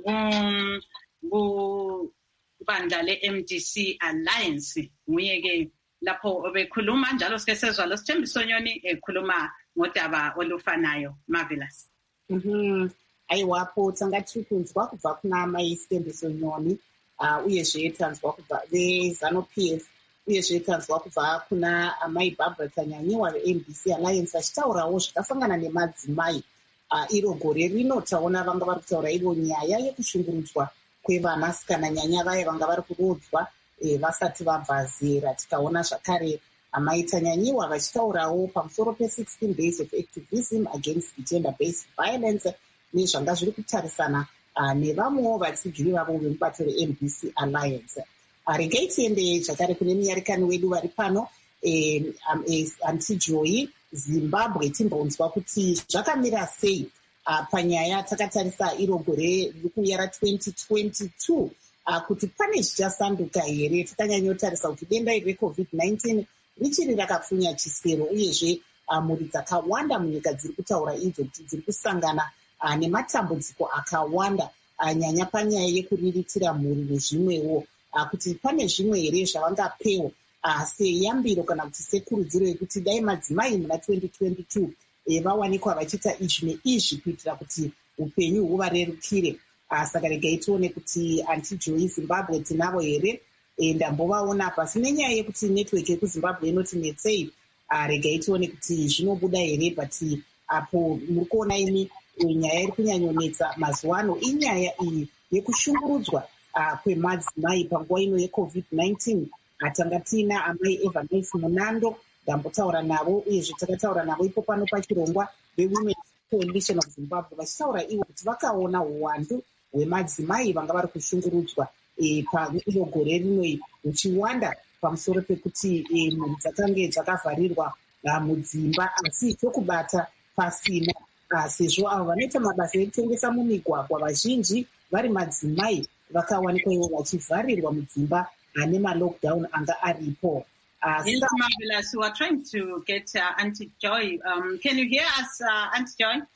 kubandla le-M D C Alliance. Nguye-ke lapho obekhuluma njalo sike sezwa lo Sithembiso Nyoni ekhuluma ngodaba olufanayo. Marvelous. Mhm. Ayiwapho tsangathi kunzwa kubva kuna mai Sithembiso Nyoni uh uyezve tanzwa kubva veZanu P F uyezve tanzwa kubva kuna mai Barbara Tanyanyiwa ve-M D C Alliance achitaurawo zvakasangana nemadzimai. Uh, iro gore rino taona vanga vari kutaura ivo nyaya yekushungurudzwa kwevanasikana nyanya vaya vanga vari kurodzwa e, vasati vabva zera. Tikaona zvakare amai Tanyanyiwa vachitaurawo pamusoro pe-sixteen days of activism against gender based violence nezvanga zviri kutarisana uh, nevamwewo vatsigiri vavo vemubato re-M D C Alliance. Uh, regai tiende zvakare kune muyarikani wedu vari pano e, um, e, Aunty Joy Zimbabwe timbonzwa kuti zvakamira sei uh, panyaya takatarisa iro gore rikuuya ra-twenty twenty-two uh, kuti pane zvichasanduka here. Takanyanyotarisa kuti denda iri recovid nineteen richiri rakapfunya chisero uyezve uh, mhuri dzakawanda munyika dziri kutaura idzo kuti dziri kusangana uh, nematambudziko akawanda uh, nyanya panyaya yekuriritira mhuri nezvimwewo uh, kuti pane zvimwe here zvavangapewo Uh, seyambiro kana kuti sekurudziro yekuti dai madzimai muna twenty twenty-two e, vawanikwa vachiita izvi neizvi kuitira kuti upenyu huvarerukire. Uh, saka regai tione kuti Aunty Joy Zimbabwe tinavo here e, ndambovaona pasi nenyaya yekuti netiweki yekuzimbabwe inoti netsei. Uh, regai tione kuti zvinobuda here but apo muri kuona imi nyaya iri kunyanyonetsa mazuva ano inyaya iyi yekushungurudzwa uh, kwemadzimai panguva ino yecovid nineteen. Atanga tina amai Evanesi Munando ndambotaura navo uyezve takataura navo ipo pano pachirongwa veWomen's Coalition of Zimbabwe vachitaura ivo kuti vakaona uwandu hwemadzimai vanga vari kushungurudzwa e, pairo gore rino huchiwanda pamusoro pekuti e, mhuri dzakange dzakavharirwa mudzimba asi chokubata pasina uh, sezvo avo vanoita mabasa ekutengesa mumigwagwa vazhinji vari madzimai vakawanikwa ivo vachivharirwa mudzimba anema lockdown anga aripo. Uh, yes, Marvelous. We are trying to get uh, Aunty Joy. Um, can you hear us, uh, Aunty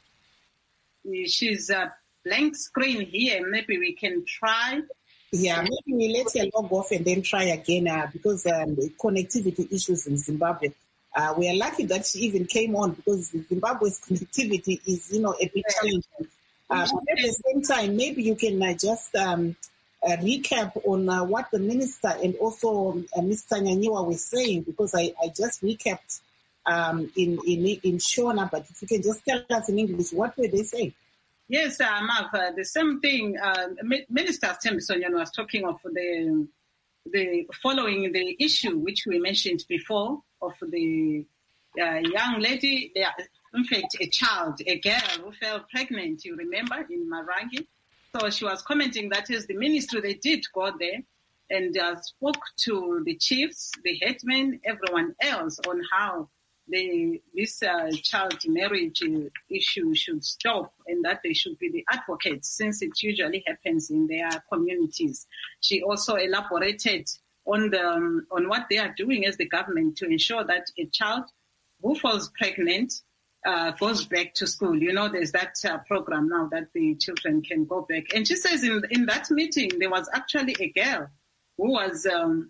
Joy? She's a uh, blank screen here. Maybe we can try. Yeah, maybe we let her log off and then try again uh, because um, connectivity issues in Zimbabwe. Uh, we are lucky that she even came on because Zimbabwe's connectivity is, you know, a bit challenging. Uh, but at the same time, maybe you can uh, just um, uh, recap on uh, what the minister and also uh, Mister Tanyanyiwa were saying, because I, I just recapped um, in, in, in Shona, but if you can just tell us in English, what were they saying? Yes, uh, Mark, uh, the same thing. Uh, Minister Sithembiso Nyoni was talking of the the following the issue which we mentioned before of the uh, young lady, in fact, a child, a girl who fell pregnant, you remember, in Marangi. So she was commenting that is the ministry, they did go there and uh, spoke to the chiefs, the headmen, everyone else on how the this uh, child marriage issue should stop and that they should be the advocates since it usually happens in their communities. She also elaborated on the um, on what they are doing as the government to ensure that a child who falls pregnant uh, goes back to school. You know, there's that uh, program now that the children can go back. And she says in in that meeting there was actually a girl who was um,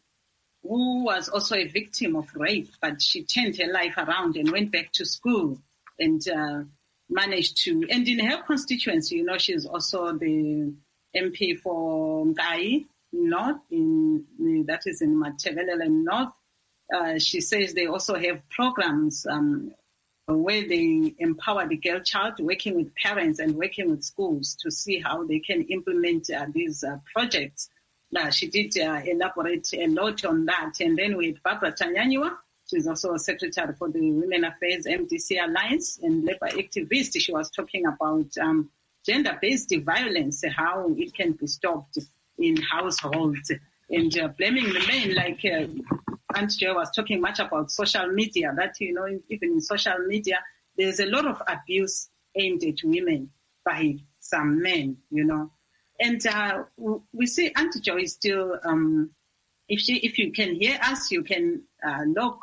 who was also a victim of rape, but she turned her life around and went back to school and uh, managed to, and in her constituency, you know, she's also the M P for Ngai North, in, that is in Matabeleland North. Uh, she says they also have programs um, where they empower the girl child, working with parents and working with schools to see how they can implement uh, these uh, projects. Uh, she did uh, elaborate a lot on that. And then with Barbara Tanyanyiwa, she's also a secretary for the Women Affairs M D C Alliance and labor activist. She was talking about um, gender-based violence, how it can be stopped in households, and uh, blaming the men, like uh, Aunt Joy was talking much about social media, that, you know, even in social media, there's a lot of abuse aimed at women by some men, you know. And uh, we see Auntie Joy is still, um, if she, if you can hear us, you can uh, log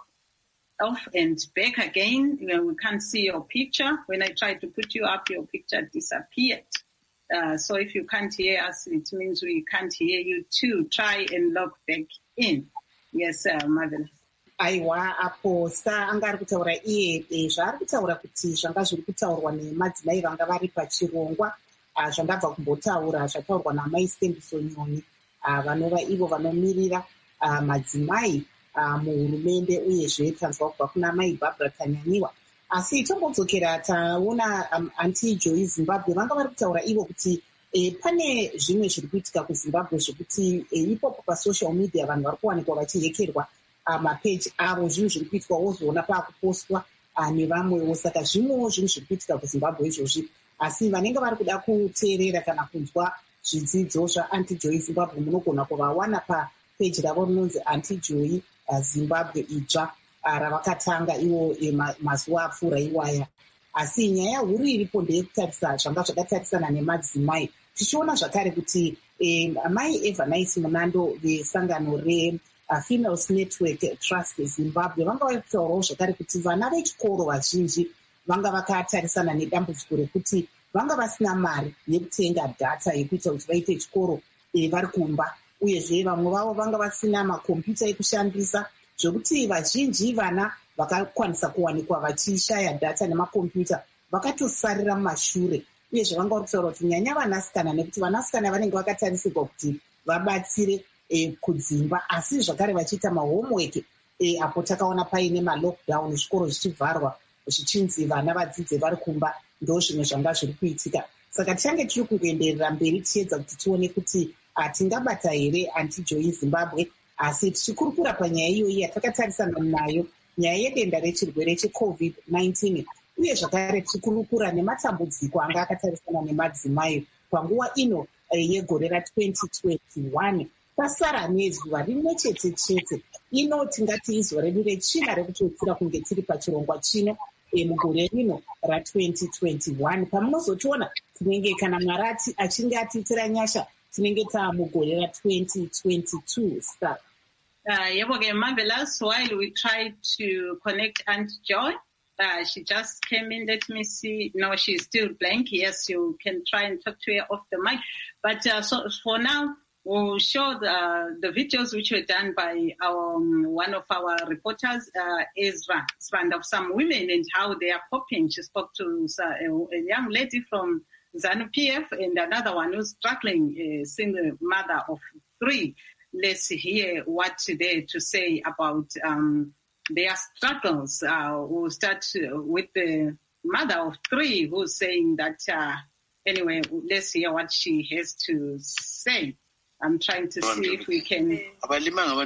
off and back again. You know, we can't see your picture. When I tried to put you up, your picture disappeared. Uh, so if you can't hear us, it means we can't hear you too. Try and log back in. Yes, uh, Marvelous. Aiwa apo sa angari kutaura iye zvaari kutaura kuti zvanga zviri kutaurwa nemadzimai vanga vari pachirongwa zvandabva kumbotaura zvataurwa namai Stendiso Nyoni vanova ivo vanomirira madzimai muhurumende uyezve tanzwa kubva kuna mai Barbara Tanyanyiwa. Asi tombodzokera taona Auntie Joy Zimbabwe vanga vari kutaura ivo kuti E, pane zvimwe zviri kuitika kuZimbabwe zvekuti e, ipopo pasocial media vanhu vari kuwanikwa vachihekerwa mapeji avo, zvinhu zviri kuitika wozoona paakupostwa nevamwewo. Saka zvimwewo zvinhu zviri kuitika kuZimbabwe izvozvi, asi vanenge vari kuda kuteerera kana kunzwa zvidzidzo zvaAuntie Joy Zimbabwe munogona kuvawana papeji ravo rinonzi Auntie Joy Zimbabwe idzva ravakatanga ivo e, mazuva apfuura iwaya. Asi nyaya huru iripo ndeyekutarisa zvanga zvakatarisana nemadzimai, tichiona zvakare kuti eh, mai Eva Nice Munando vesangano reFemales uh, Network Trust Zimbabwe vanga vari kutaurawo zvakare kuti vana vechikoro vazhinji vanga vakatarisana nedambudziko rekuti vanga vasina mari yekutenga data yekuita kuti vaite chikoro eh, vari kumba, uyezve vamwe vavo vanga vasina makombiyuta ekushandisa, zvokuti vazhinji vana vakakwanisa kuwanikwa vachishaya data nemakombiyuta vakatosarira mumashure. Uyezve vanga vari kutaura kuti nyanya vanasikana, nekuti vanasikana vanenge vakatarisirwa kuti vabatsire e, kudzimba, asi zvakare vachiita mahomework e, apo takaona paine malockdown, zvikoro zvichivharwa zvichinzi vana vadzidze vari kumba, ndo zvimwe zvanga zviri kuitika. Saka tichange tiri kungoenderera mberi tichiedza kuti tione kuti tingabata here Auntie Joy Zimbabwe, asi tichikurukura panyaya iyoyi yatakatarisana nayo, nyaya yedenda rechirwere checovid nineteen, uye zvakare tichikurukura nematambudziko anga akatarisana nemadzimai panguva ino yegore ratwenty twenty-one. Pasara nezuva rimwe chete chete, ino tingati izuva redu rechina rekutopfira kunge tiri pachirongwa chino mugore rino ratwenty twenty-one. Pamunozotiona tinenge kana Mwari achinge atiitira nyasha tinenge taamugore ratwenty twenty-two. Star. Uh, yeah, marvelous. While we try to connect Auntie Joy, uh, she just came in. Let me see. No, she's still blank. Yes, you can try and talk to her off the mic. But uh, so for now, we'll show the, the videos which were done by our um, one of our reporters, uh, Ezra Span, of some women and how they are coping. She spoke to uh, a, a young lady from ZANU-P F and another one who's struggling, a single mother of three. Let's hear what they're to say about um, their struggles. Uh, we'll start with the mother of three who's saying that, uh, anyway, let's hear what she has to say. I'm trying to see if we can... So now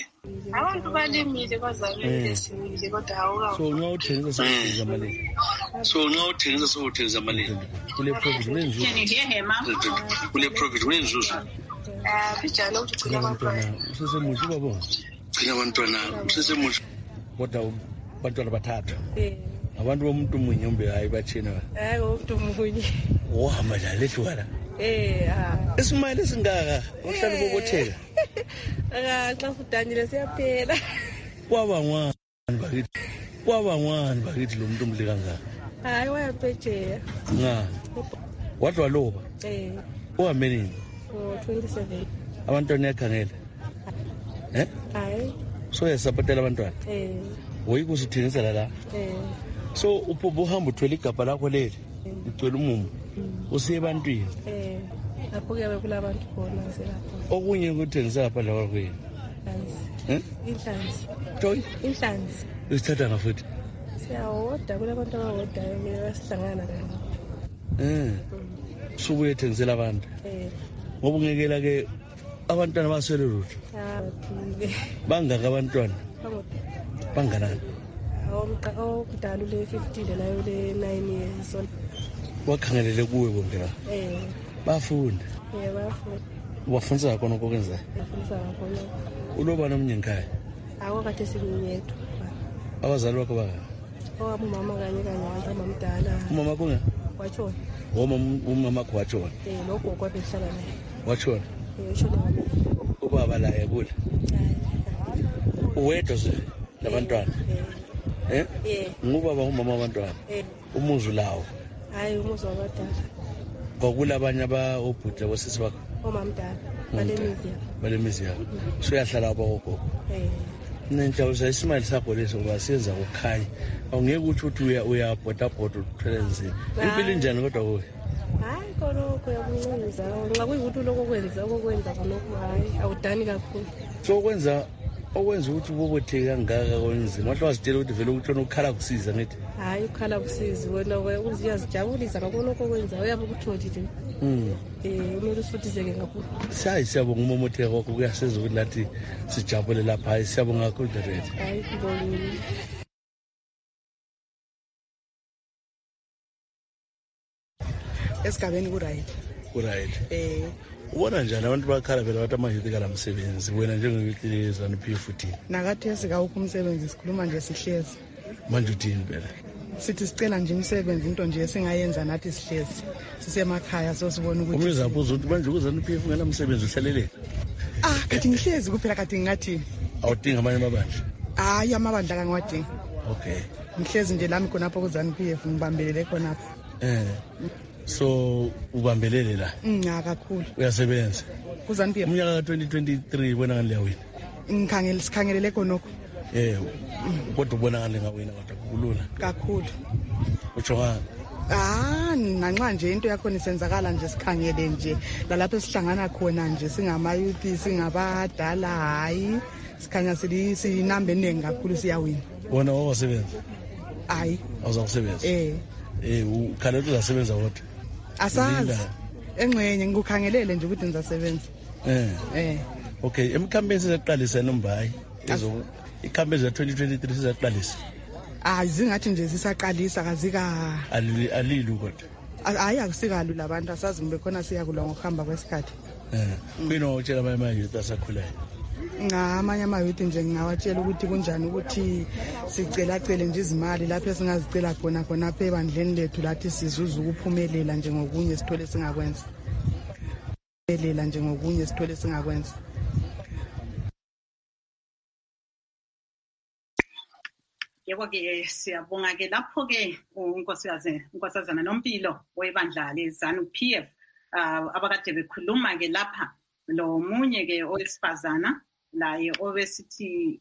things so things are Malay. Can you hear her, ma'am? Will profit when Zeus? What batata? Abantu bomuntu munyombe hayi bachina. Hayi umuntu munye. Oh hamba lethu wala. Eh ah. Isimali singaka uhlala bobotheka. Ah xa fudanile siyaphela. Kwaba ngwani bakithi. Kwaba ngwani bakithi lo muntu umle kangaka. Hayi wayaphetsheya. Nga. Wadwa loba. Eh. Uhambe nini? Oh twenty-seven. Abantwana yakhangela. Eh? Hayi. So yasapotela abantwana. Eh. Woyikusuthengisa la. Eh. So upho uhamba uthwele igabha lakho leli. Ucela umumu. Usiye ebantwini. Eh. Lapho kuyabe kulabantu khona selapho. Okunye ukuthengisa lapha la kwenu. Eh? Inhlanzi. Joy? Inhlanzi. Usithatha ngafuthi. Siyawoda kulabantu abawoda basihlangana kana. Eh. Subuye thengisela abantu. Eh. Ngoba ungekela ke abantwana baswele lutho. Ah, bathile. Bangaka abantwana? Banganani? Awumqa okudala le fifteen nayo le nine years old. Wakhangelele kuwe bonke la. Eh. Bafunda. Eh bafunda. Wafundisa khona okwenza. Bafundisa khona. Uloba nomnye ngikhaya. Awu kade sinyethu. Abazali bakho baka? Owami mama kanye kanye abantu abamdala. Umama konga? Wachona. Uma umama kwachona. Eh lokho kwabe hlala naye. Wachona. Eh ushona ngami. Ubaba la ekule. Uwedwa nje labantwana. Eh? Eh. Ngubaba umama wabantwana. Eh. Umuzu lawo. Hayi umuzu wabadala. Kwakulabanye aba obhuti abosisi bakho. Omamdala. Balemizi. Balemizi yakho. So yahlala abakho. Eh. Nenhlawuza isimali sakho leso basiyenza ukukhanya. Awungeke uthi uthi uya uyabhoda bhoda uthwele nzima. Impilo injani kodwa kuwe? Hayi konke uyakuncuza. Nxa kuyikuthi lokho kwenza okwenza konke hayi awudani kakhulu. So kwenza okwenza ukuthi ubobotheke kangaka konzima. Wathi wazitshela ukuthi vele ukuthi ukukhala kusiza ngithi. Hayi ukukhala kusiza wena uziyazijabulisa ngakho okwenza uyabe ukutholile. Mm. Eh umele usuthizeke kakhulu. Sayi siyabonga umomotheka kwakho kuyasiza ukuthi lathi sijabule lapha. Hayi siyabonga kakhulu Dad. Hayi ngibonile. Esigabeni ku right. Ku right. Eh ubona njani abantu bakhala vele bathi amahiti kalamsebenzi wena njengokuthi ZANU P F futhi nakathi esikawuphi umsebenzi sikhuluma nje sihlezi manje uthini phela sithi sicela nje umsebenzi into nje esingayenza nathi sihlezi sisemakhaya so sibona ukuthi umeza buzo ukuthi manje ku ZANU P F ngena umsebenzi uhlalele ah kathi ngihlezi kuphela kathi ngathi awudinga amanye amabandla hayi amabandla kangiwadingi okay ngihlezi nje lami khonapho ku ZANU P F ngibambelele khonapho eh so ubambelele la nga kakhulu uyasebenza ku ZANU P F umnyaka ka twenty twenty-three wena ngale wena ngikhangela sikhangelele khonokho eh kodwa ubona ngale ngawena kodwa kulula kakhulu utsho ngani ah nanxa nje into yakho nisenzakala nje sikhangele nje lalapho sihlangana khona nje singama youth singabadala hayi sikhanya sili sinambe nengi kakhulu siyawina wona wasebenza hayi awuzakusebenza eh eh ukhala uzasebenza kodwa asazi engcenye ngikukhangelele nje ukuthi nizasebenza eh eh okay emkhampeni sizaqalisa nombayi ezo ikhampeni za twenty twenty-three sizaqalisa hayi zingathi nje sisaqalisa kazika alilu kodwa hayi akusikalu labantu asazi mbe khona siyakulwa ngokuhamba kwesikhathi eh kwino utshela amanye youth asakhulayo ngamanye amayouth nje ngingawatshela ukuthi kunjani ukuthi sicela cele nje izimali lapho singazicela khona khona apha ebandleni lethu lathi sizuza ukuphumelela nje ngokunye sithole singakwenza phumelela nje ngokunye sithole singakwenza yebo ke siyabonga ke lapho ke unkosikazi unkosazana Nompilo webandla le ZANU P F abakade bekhuluma ke lapha lo munye ke owesifazana laye obesithi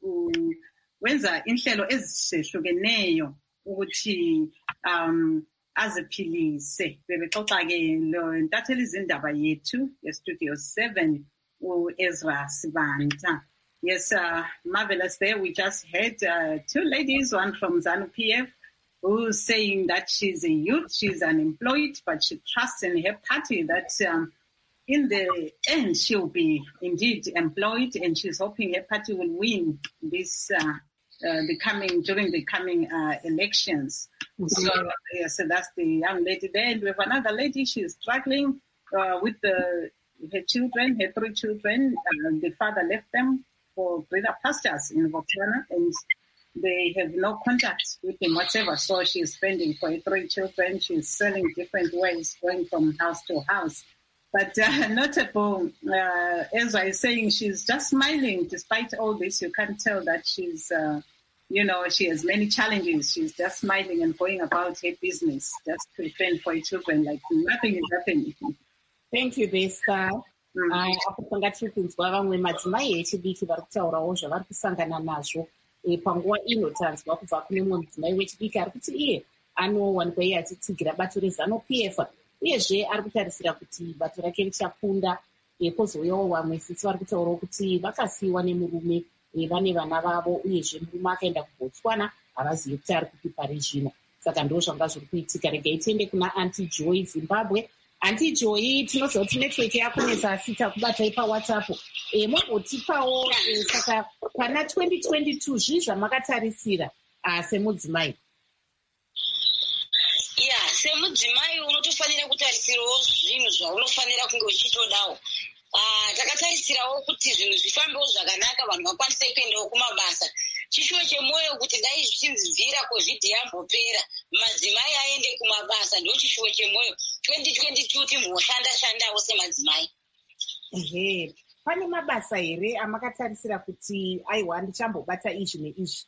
wenza inhlelo ezihlukeneyo ukuthi um aziphilise bebexoxa ke lo ntatheli izindaba yethu ye-Studio seven uEzra Sibanda. Yes, uh, marvelous there. We just heard uh, two ladies, one from ZANU P F, who's saying that she's a youth, she's unemployed, but she trusts in her party that um, in the end she'll be indeed employed, and she's hoping her party will win this uh, uh, the coming during the coming uh, elections. Mm-hmm. So, yeah, so that's the young lady there. And we have another lady. She's struggling uh, with the, her children, her three children. Uh, the father left them for greater pastures in Botswana, and they have no contact with him whatsoever. So she's spending for her three children. She's selling different ways, going from house to house. But uh, notable, uh, Ezra is saying she's just smiling despite all this. You can't tell that she's, uh, you know, she has many challenges. She's just smiling and going about her business, just to fend for her children, like nothing is happening. Thank you, Besta. Apanga chikunzwa vamwe madzimai echidiki vari kutaurawo zvavari kusangana nazvo panguva ino tanzwa kubva kune mumwe mudzimai wechidiki ari kuti iye anowanikwa iye achitsigira bato reZANU P F uyezve ari kutarisira kuti bato rake richakunda. Kwozouyawo vamwe sisi vari kutaurawo kuti vakasiyiwa nemurume vane vana vavo uyezve murume akaenda kuBotswana havazivi kuti ari kupi pari zvino. Saka ndo zvanga zviri kuitika. Regai tiende kuna Aunty Joy Zimbabwe. Aunty Joy, tinoziva kuti network yako nezasi takubatai pawhatsapp. E, mogotipawo e, saka pana twenty twenty-two zvii zvamakatarisira semudzimai? Ya, semudzimai unotofanira kutarisirawo zvinhu zvaunofanira kunge uchitodawo. Ah, takatarisirawo kuti zvinhu zvifambewo zvakanaka, vanhu vakwanise kuendawo kumabasa. chishuwo chemoyo kuti dai zvichinzibvira covid yambopera madzimai aende kumabasa ndo chishuwo chemoyo twenty twenty-two timboshanda-shandawo semadzimai. Ehe, pane mabasa here amakatarisira kuti aiwa ndichambobata izvi neizvi?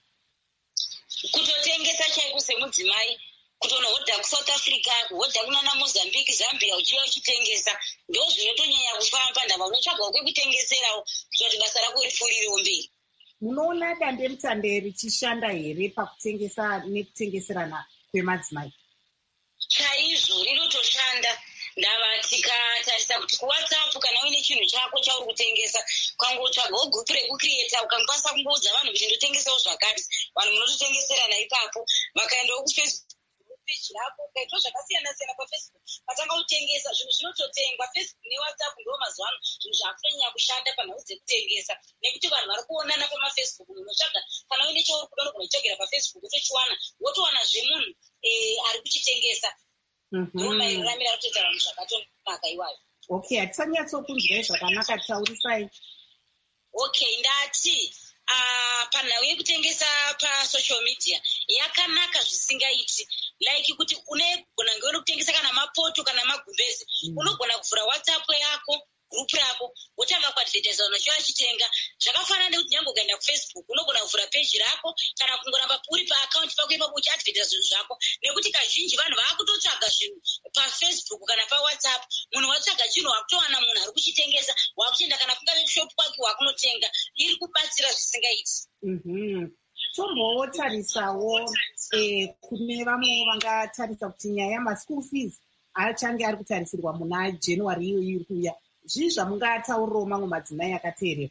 Kutotengesa chaiko semudzimai, kutonohodha kuSouth Africa, kuhodha kunana Mozambique, Zambia uchiya uchitengesa, ndo zvinotonyanya kufamba ndava unotsvagawo kwekutengeserawo kuti basa rako ripfuurirewo mberi. Munoona dande mutande richishanda here pakutengesa nekutengeserana kwemadzimai? Chaizvo rinotoshanda. Ndava tikatarisa kuti kuWhatsApp kana uine chinhu chako chauri kutengesa ukangotsvagawo gupu rekukrieta ukangokwanisa kungoudza vanhu kuti ndotengesawo zvakati, vanhu munototengeserana ipapo. Vakaendawo kufacebook peji rako ukaitawo zvakasiyana siyana pafacebook vatanga kutengesa zvinhu zvinototengwa. Facebook neWhatsApp ndo mazuva ano zvinhu zvakutonyanya kushanda panhau dzekutengesa nekuti vanhu vari kuonana pamafacebook. Unotsvaga kana uine chauri kuda unogona kuchegera pafacebook utochiwana wotowana zvemunhu ari kuchitengesa. Ndomairaramira kutoita vanhu zvakatonaka iwayo. Okay, hatisanyatsokunzwai zvakanaka, taurisai. Okay, ndati uh, panhau yekutengesa pasocial media yakanaka zvisingaiti, like kuti unogona ngeone kutengesa kana mapoto kana magumbezi. Mm. Unogona kuvhura WhatsApp yako gurupu rako wotanga kuadvertisa vanhu vachiva vachitenga. Zvakafanana nekuti nyange ukaenda kufacebook unogona kuvhura peji rako kana kungoramba uri paakaunti pako ipapo uchiadvertisa zvinhu zvako, nekuti kazhinji vanhu vaakutotsvaga zvinhu pafacebook kana pawhatsapp. Munhu watsvaga chinhu wakutowana munhu ari kuchitengesa, wakuchienda kana kungave kushopu kwake wakunotenga. Iri kubatsira zvisingaiti. Mhm. Tombotarisawo eh, kune vamwe vangatarisa kuti nyaya yamaschool fees achange ari kutarisirwa muna January iyo iri kuuya. Zvii zvamungataurirawo mamwe madzimai akateerera?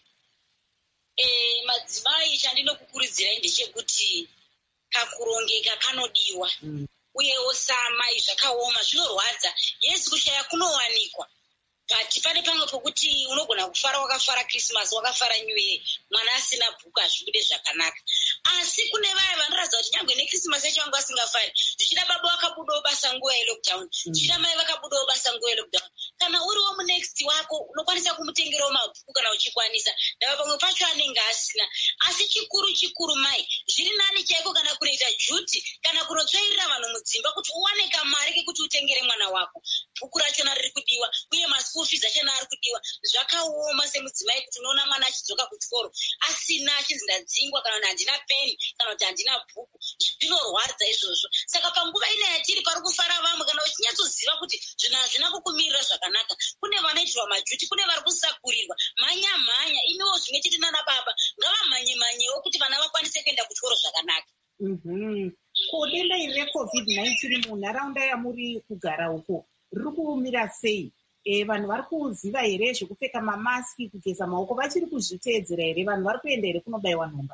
Eh, madzimai chandinokukurudzirai ndechekuti kakurongeka kanodiwa. Mm. Uyewo samai zvakaoma zvinorwadza. Yes, kushaya kunowanikwa. But pane pamwe pokuti unogona kufara wakafara Christmas, wakafara New Year, mwana asina bhuku hazvikude zvakanaka. Asi kune vaya vanoratidza kuti nyangwe neChristmas yacho vanga vasingafari. Zvichida baba vakabudawo basa nguva yelockdown. Zvichida mai vakabudawo basa nguva yelockdown. Kana uriwo munext wako unokwanisa kumutengerawo mabhuku kana uchikwanisa. Ndava pamwe pacho anenge asina. Asi chikuru chikuru mai, zviri nani chaiko kana kunoita juti kana kunotsvairira vanhu mudzimba kuti uwane kamari kekuti utengere mwana wako. Bhuku rachona riri kudiwa uye masiku fees achana ari kudiwa. Zvakaoma semudzimai kuti unoona mwana achidzoka kuchikoro asina achinzi ndadzingwa kana kuti handina peni kana kuti handina bhuku. Zvinorwadza izvozvo. Saka panguva ina yatiri pari kufara vamwe kana uchinyatsoziva kuti zvinhu hazvina kukumirira zvakanaka. Kune vanoitirwa majuti, kune vari kusakurirwa. Mhanya mhanya imiwo zvimwe chete nana baba ngavamhanye manyewo kuti vana vakwanise kuenda kuchikoro zvakanaka. Mhm. Ko denda iri reCovid nineteen munharaunda yamuri kugara uko riri kuumira sei? E, vanhu vari kuziva here zvekupfeka mamaski, kugeza maoko vachiri kuzviteedzera here? Vanhu vari kuenda here kunobayiwa nhomba?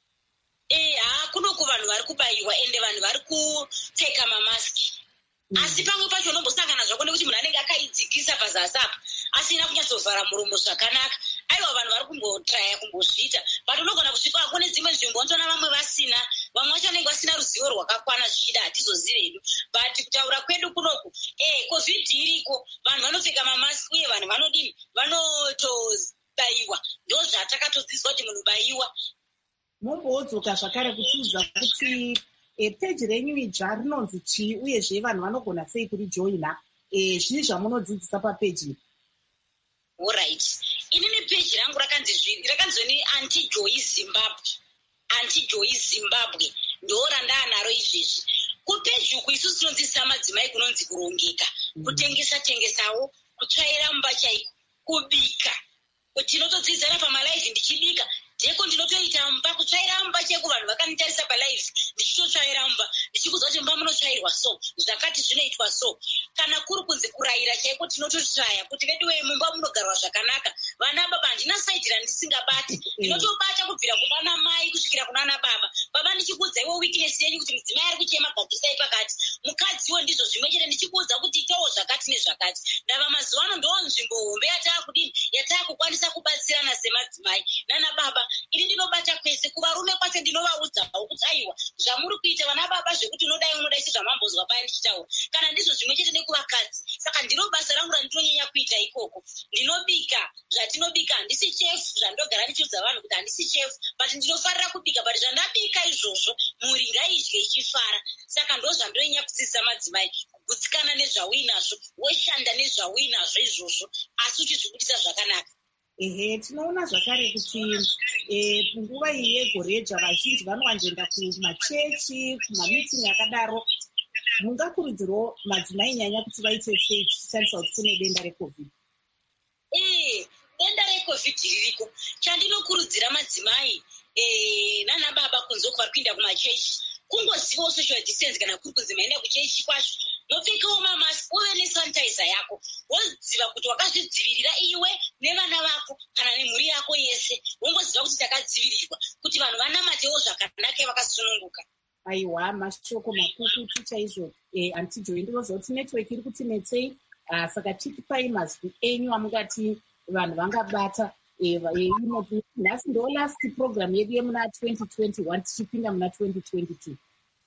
Eh, ha kunoko vanhu vari kubayiwa ende vanhu vari kupfeka mamaski. Mm. Asi pamwe pacho unombosangana zvako nekuti munhu anenge akaidzikisa pazasi apa asina kunyatsovhara muromo zvakanaka. Aiwa vanhu vari kumbotraya kumbozviita, but unogona kusvika kune dzimwe nzvimbo unotoona vamwe vasina, vamwe vacho vanenge vasina ruzivo rwakakwana zvichida hatizozivi hedu. But kutaura kwedu kunoku, eh, covid iriko, vanhu vanopfeka mamaski uye vanhu vanodini, vanotobayiwa. Ndo zvatakatodzidziswa kuti munhu bayiwa. Mumbodzoka zvakare kutiudza kuti e, peji renyu idzva rinonzi chii uyezve vanhu vanogona sei kurijoina? E, zvii zvamunodzidzisa papeji? Alright. Inini peji rangu rakanzi zviri, rakanzoni Anti-Joy Zimbabwe. Anti-Joy Zimbabwe. Ndo randaanaro izvezvi. Kupeji uku isusu tinodzidzisa madzimai kunonzi kurongeka, mm. kutengesa tengesawo, kutsvaira mumba chaiko, kubika. Kuti ndinotodzidzana pamalive ndichibika, ndeko ndinotoita mumba, kutsvaira mumba chaiko. Vanhu vakanitarisa palive ndichitotsvaira mumba, ndichikuudza kuti mumba munotsvairwa so, zvakati zvinoitwa so. Kana kuri kunzi kurayira chaiko tinototsvaya kuti vedu wei mumba munogarwa zvakanaka. Vana baba handina saidhi randisingabati, ndinotobata kubvira kunana mai kusvikira kunana baba. Baba ndichikuudza iwo weakness yenyu kuti mudzimai ari kuchema gagisai pakati, mukadziwo ndizvo zvimwe chete ndichikuudza kuti itawo zvakati nezvakati. Ndava mazuva ano ndo nzvimbo hombe yataakudini yataakukwanisa kubatsirana semadzimai nana baba. Ini ndinobata kwese, kuvarume kwase ndinovaudzawo kuti aiwa zvamuri kuita vana baba zvekuti unodai unodai sezvamambozwa paya ndichitaura, kana ndizvo zvimwe chete nekuvakadzi. saka ndiro basa rangu randinonyanya kuita ikoko. Ndinobika zvatinobika, handisi chef zvandogara ndichiudza vanhu kuti handisi chef, but ndinofarira kubika, but zvandabika izvozvo mhuri ngaidye ichifara. Saka ndo zvandinonyanya kudzidzisa madzimai, kugutsikana nezvauinazvo, woshanda nezvauinazvo izvozvo, asi uchizvibudisa zvakanaka. Ehe, tinoona zvakare kuti nguva iyi yegoreja vazhinji vanowanzoenda kumachechi, kumamitingi akadaro. Mungakurudzirwo madzimai nyanya kuti vaite sei tichishandisa kuti kune denda reCovid? Eh, denda reCovid ririko. Chandinokurudzira madzimai eh nana baba kunzo vari kuenda kumachechi, kungozivawo social distance kana kuri kunzi maenda kuchechi kwacho. Nopfekawo mamask, uve nesanitizer yako, woziva kuti wakazvidzivirira iwe nevana vako kana nemhuri yako yese. Wongoziva kuti takadzivirirwa, kuti vanhu vanamatewo zvakanaka vakasununguka. Aiwa, mashoko makukutu chaizvo. Eh, antijoyi ndinoziva kuti network iri kutinetsei, uh, saka tipai mazwi enyu amungati vanhu vangabata. Nhasi ndo last program yedu yemuna twenty twenty-one tichipinda muna twenty twenty-two.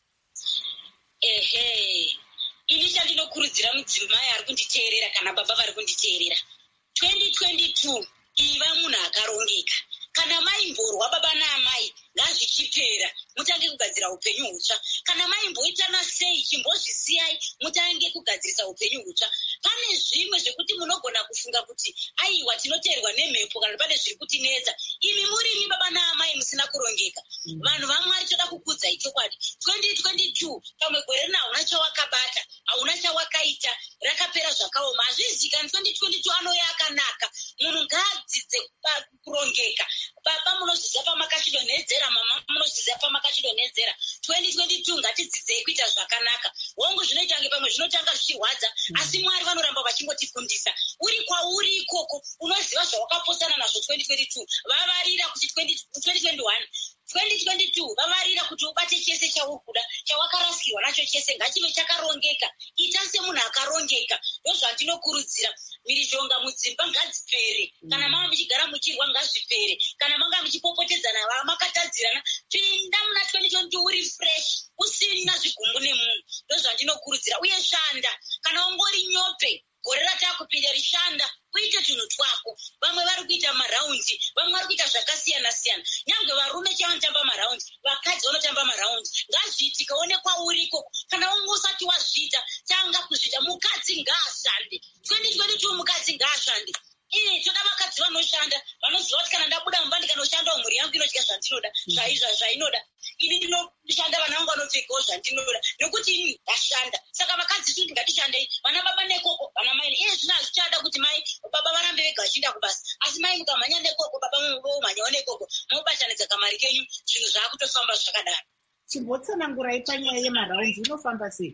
Ehe, ini chandinokurudzira mudzimai ari kunditeerera kana baba vari kunditeerera, twenty twenty-two iva munhu akarongeka. Kana maimborwa baba naamai ngazvichipera, mutange kugadzira upenyu hutsva. Kana maimboitana sei, chimbozvisiyai mutange kugadzirisa upenyu hutsva. Pane zvimwe zvekuti munogona kufunga kuti aiwa tinoteerwa nemhepo kana pane zviri kutinetsa. Imi murimi baba naamai musina kurongeka. Mm. Vanhu vamwari toda kukudzai chokwadi. twenty twenty-two pamwe gore rino hauna chawakabata, hauna chawakaita, rakapera zvakaoma. Hazvizikani twenty twenty-two anouya akanaka. Munhu ngaadzidze kurongeka. Baba munozviziva pamakachidonhedzera, mama munozviziva pamakachidonhedzera. twenty twenty-two ngatidzidzei kuita zvakanaka. Hongu zvinoita nge pamwe zvinotanga zvichirwadza, mm. asi Mwari vanoramba vachingotifundisa. Uri kwauri ikoko, unoziva zvawakaposana nazvo twenty twenty-two. Vavarira kuti twenty twenty-one. twenty twenty-two vavarira kuti ubate chese chauri kuda, chawakarasikirwa nacho chese ngachive chakarongeka. Ita semunhu akarongeka. Ndozvandinokurudzira. Mhirizhonga mudzimba ngadzipere. Kana mama muchigara muchirwa ngazvipere. Kana manga muchipopotedzana vamakatadzirana, pinda muna twenty twenty-two uri fresh, usina zvigumbu nemunhu. Ndozvandinokurudzira. Uye shanda. Kana ungori nyope, gore ratakupinda rishanda, uite tunhu twako. Vamwe vari kuita maraundi, vamwe vari kuita zvakasiyana siyana. Nyangwe varume chavanotamba maraundi, vakadzi vanotamba maraundi. Ngazviitika, onekwa uriko. Kana unge usati wazviita, tanga kuzviita. Mukadzi ngaashande. twenty twenty-two mukadzi ngaashande. Eh, toda vakadzi vanoshanda, vanoziva kuti kana ndabuda mumba ndikanoshandawo mhuri yangu inodya zvandinoda, zvaizva zvainoda. Ini ndinoshanda vana vangu vanopfekawo zvandinoda, nekuti ini ndashanda. Saka vakadzi tu ngatishandei, vana baba nekoko, vana mai. Eh, zvino hazvichada kuti mai baba varambe vega vachienda kubasa. Asi mai mukamhanya nekoko, baba mumhanyawo nekoko, munobatanidza kamari kenyu, zvinhu zvaakutofamba zvakadaro. Chimbotsanangurai panyaya yemaraundi inofamba sei?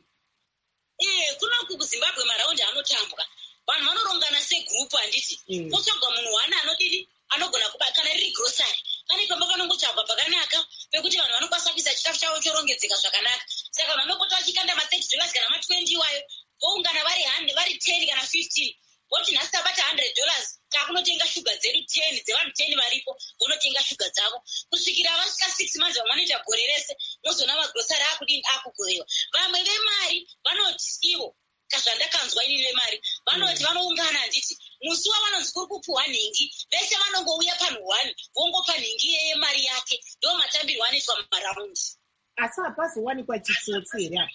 Eh, kunoku kuZimbabwe maraundi anotambwa. Vanhu vanorongana segurupu handiti. Mm. Potsvagwa munhu wane anodini, anogona kuba kana riri grocery. Pane pamba panongotsvagwa pakanaka pekuti vanhu vanokwanisa kuisa chikafu chavo chorongedzeka zvakanaka. Saka vanopota vachikanda ma-thirty dollars kana ma-twenty iwayo, voungana vari one vari ten kana fifteen. Voti nhasi tabata one hundred dollars, takunotenga shuga dzedu ten dzevanhu ten varipo, vonotenga shuga dzavo. Kusvikira vasvika six months vamwe vanoita gore rese, mozona magrosari akudini akugorewa. Vamwe vemari vanoti ivo kazvandakanzwa ini vemari vanoti vanoungana handiti musi wavanonzi kuri kupuhwa nhingi, vese vanongouya panhu one vongopa nhingi yemari yake. Ndo matambirwo anoitwa maraundi. Asi hapazowanikwa chitsotsi here?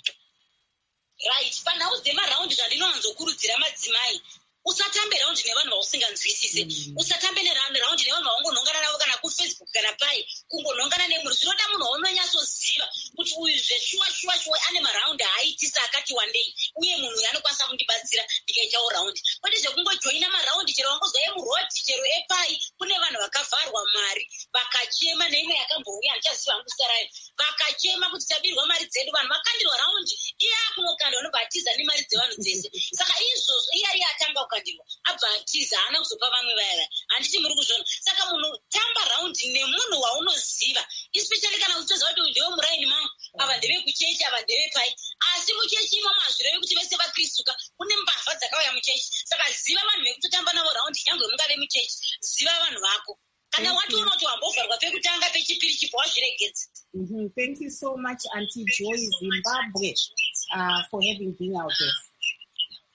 Right, panhau dzemaraundi zvandinowanzokurudzira madzimai, usatambe raundi nevanhu vausinganzwisise. Mm. Usatambe neraundi nevanhu vaungonhongana navo kana kufacebook kana pai, kungonhongana nemhuri. Zvinoda munhu waunonyatsoziva kuti uyu zveshuwa shuwa shuwa ane maraundi haaitisa akati wandei, uye munhu uyu anokwanisa kundibatsira ndikaitawo raundi. Kwete zvekungojoina maraundi, chero wangozwa emurodhi, chero epai, kune vanhu vakavharwa mari vakachema, neimwe yakambouya ndichaziva hangu sarai, vakachema kuti tabirwa mari dzedu. Vanhu vakandirwa raundi, iye akunokanda unobva atiza nemari dzevanhu dzese. Saka izvozvo iye ari atanga kukandirwa abva atiza, haana kuzopa vamwe vaya. Handiti muri kuzvona. Saka munhu tamba raundi nemunhu waunoziva, especially kana uchitoziva kuti uyu ndewe muraini mangu, ava ndeve kuchechi, ava ndeve pai. Asi muchechi imomo hazvirevi kuti vese vakristuka, kune mbavha dzakauya muchechi. Saka ziva vanhu vekutotamba navo raundi, nyangwe mungave muchechi, ziva vanhu vako. Kana watoona kuti wambovharwa pekutanga pechipiri chibva wazviregedza. Mm-hmm. Thank you so much, Auntie Joy Zimbabwe, uh, for having been our guest.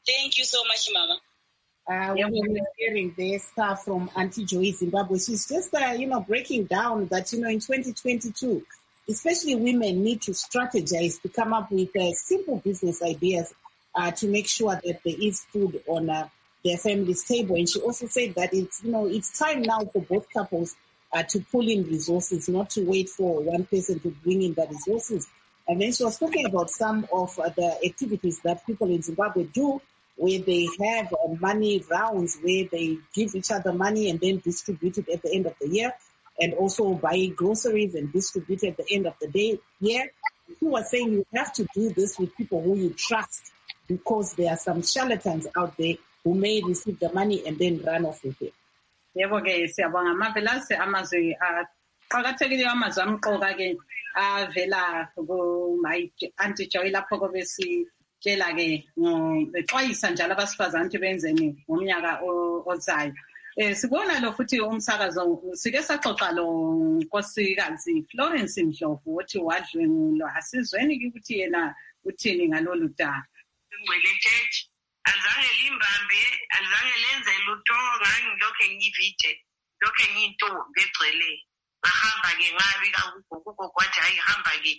Thank you so much, Mama. Uh, when we were hearing the stuff from Auntie Joy Zimbabwe, she's just, uh, you know, breaking down that, you know, in twenty twenty-two, especially women need to strategize to come up with uh, simple business ideas uh, to make sure that there is food on uh, their family's table. And she also said that it's, you know, it's time now for both couples uh, to pull in resources, not to wait for one person to bring in the resources. And then she was talking about some of uh, the activities that people in Zimbabwe do, where they have uh, money rounds, where they give each other money and then distribute it at the end of the year, and also buy groceries and distribute at the end of the day. Yeah, he was saying you have to do this with people who you trust, because there are some charlatans out there who may receive the money and then run off with it. Yebo ke siyabonga mavelase amazwi aqhakathekile amazwi amqoka ke avela ku my Auntie Joy lapho kobe sitshela ke ngexwayisa njalo abasifazana ukuthi benzeni ngomnyaka ozayo. Eh sibona lo futhi umsakazo sike saxoxa lo nkosikazi Florence Ndlovu uthi wadlwengulwa asizweni ukuthi yena uthini ngalolu daba. Ngwele church azange limbambe azange lenze lutho ngangilokho ngivije lokho ngiyinto begcele bahamba ke ngabi kagogo kwathi hayi hamba ke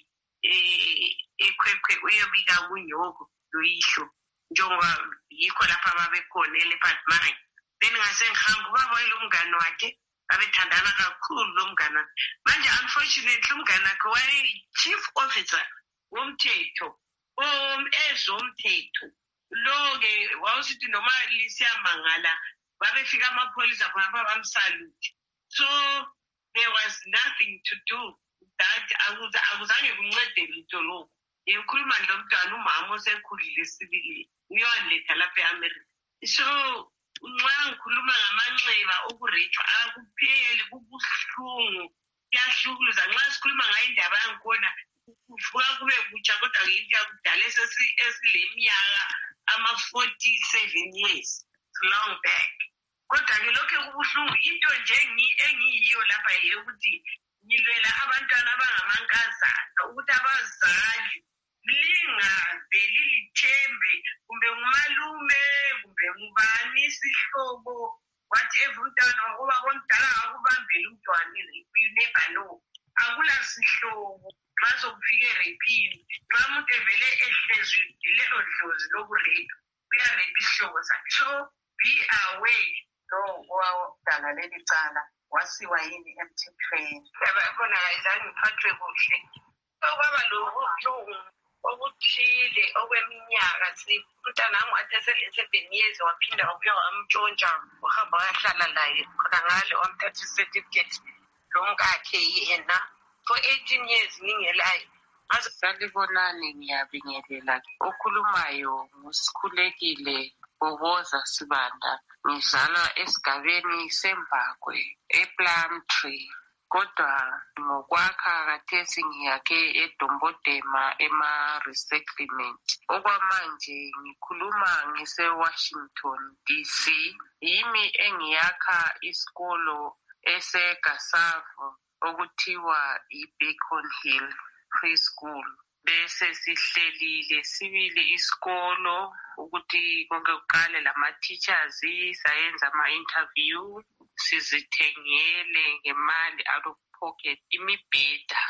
eh ekhwekhwe uyebika kunyoko loyisho njengoba yikho lapha babekhona eLeopard Mine. Then ngase ngihamba ubaba lo mngane wakhe abethandana kakhulu lo mngane manje unfortunately umngane wakhe waye chief officer womthetho um ezomthetho lo ke wawusithi noma lisiyamangala babefika amapholisa khona bamsalute. So there was nothing to do that akuzange kuncede litho lokho. Ngikhuluma lo mntwana umama osekhulile sibili uyoletha lapha eAmerica. So nxa ngikhuluma ngamanxeba okurechwa akupheli kubuhlungu kuyahlukuza nxa sikhuluma ngayo indaba yankona kuvuka kube kutsha kodwa into yakudala esileminyaka ama forty-seven years long back. Kodwa ke lokho kubuhlungu into nje engiyiyo lapha ukuthi ngilwela abantwana abangamankazana ukuthi abazali lingaze lilithembe kumbe umalume kumbe ngubani isihlobo whatever umntwana ngoba bomdala akubambela umntwana you never know. Akula sihlobo xa sokufike rapini xa umuntu evele ehlezwe lelo dlozi lokurepa uyarepa isihlobo sakhe. So be aware no owawudala leli cala wasiwa yini emthethweni yabona ayizange ngiphathwe kuhle okwaba lobuhlungu okuthile okweminyaka umntana wami wathi esele-seven years waphinda wabuya wamtshontsha wahamba wayahlala laye khona ngale wamthatha i-certificate lomkakhe yena for eighteen years ngingelayo. Salibonani, ngiyabingelela. Okhulumayo nguSikhulekile Boboza Sibanda. Ngizalwa esigabeni seMbakwe ePlumtree. Kodwa ngokwakha khathesi ngiyakhe eDombodema ema-resettlement. Okwamanje ngikhuluma ngise-Washington D C. Yimi engiyakha isikolo eseGasavu okuthiwa i-Beacon Hill Preschool. Bese sihlelile sibili isikolo ukuthi konke kuqale lama-teachers sayenza ama-interview sizithengele ngemali out of pocket imibheda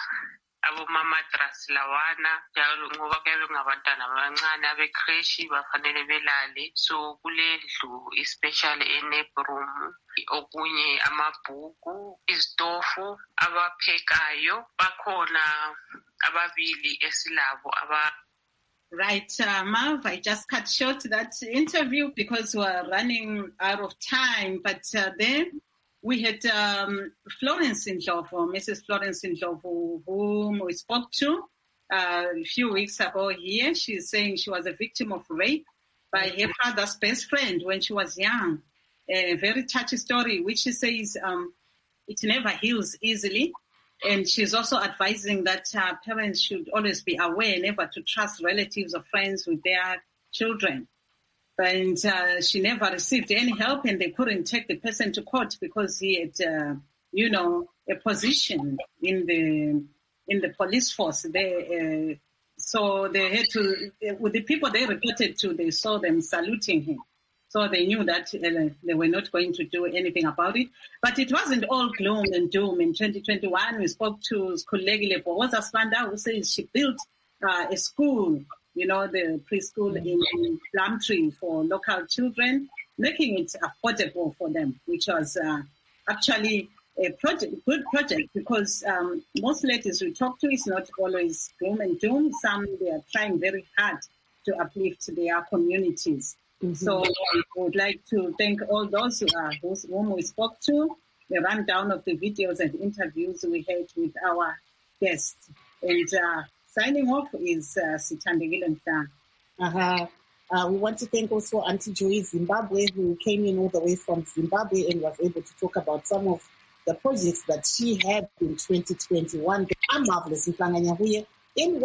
abomamatras lawana njalo ngoba kube ngabantwana abancane abecreche bafanele belale. So kulendlu especially enebroom okunye amabhuku izitofu abaphekayo bakhona ababili esilabo aba. Right, uh, Marv, I just cut short that interview because we're running out of time. But uh, then we had um, Florence Ndlovu, Missus Florence Ndlovu, whom we spoke to uh, a few weeks ago here. She's saying she was a victim of rape by her father's best friend when she was young. A very touchy story, which she says um, it never heals easily. And she's also advising that uh, parents should always be aware never to trust relatives or friends with their children. And uh, she never received any help, and they couldn't take the person to court because he had, uh, you know, a position in the in the police force there. Uh, So they had to, with the people they reported to, they saw them saluting him. So they knew that uh, they were not going to do anything about it. But it wasn't all gloom and doom. In twenty twenty-one, we spoke to Skhululekile Bhokoza Sibanda, who says she built uh, a school, you know, the preschool in, in Plumtree for local children, making it affordable for them, which was uh, actually a project, good project, because um, most ladies we talk to is not always gloom and doom. Some, they are trying very hard to uplift their communities. Mm-hmm. So I would like to thank all those uh, those whom we spoke to, the rundown of the videos and interviews we had with our guests. And uh, signing off is uh, Sithandekile Mhlanga. Uh-huh. Uh, we want to thank also Auntie Joy Zimbabwe, who came in all the way from Zimbabwe and was able to talk about some of the projects that she had in twenty twenty-one. I'm Marvelous Mhlanga Nyahuye. In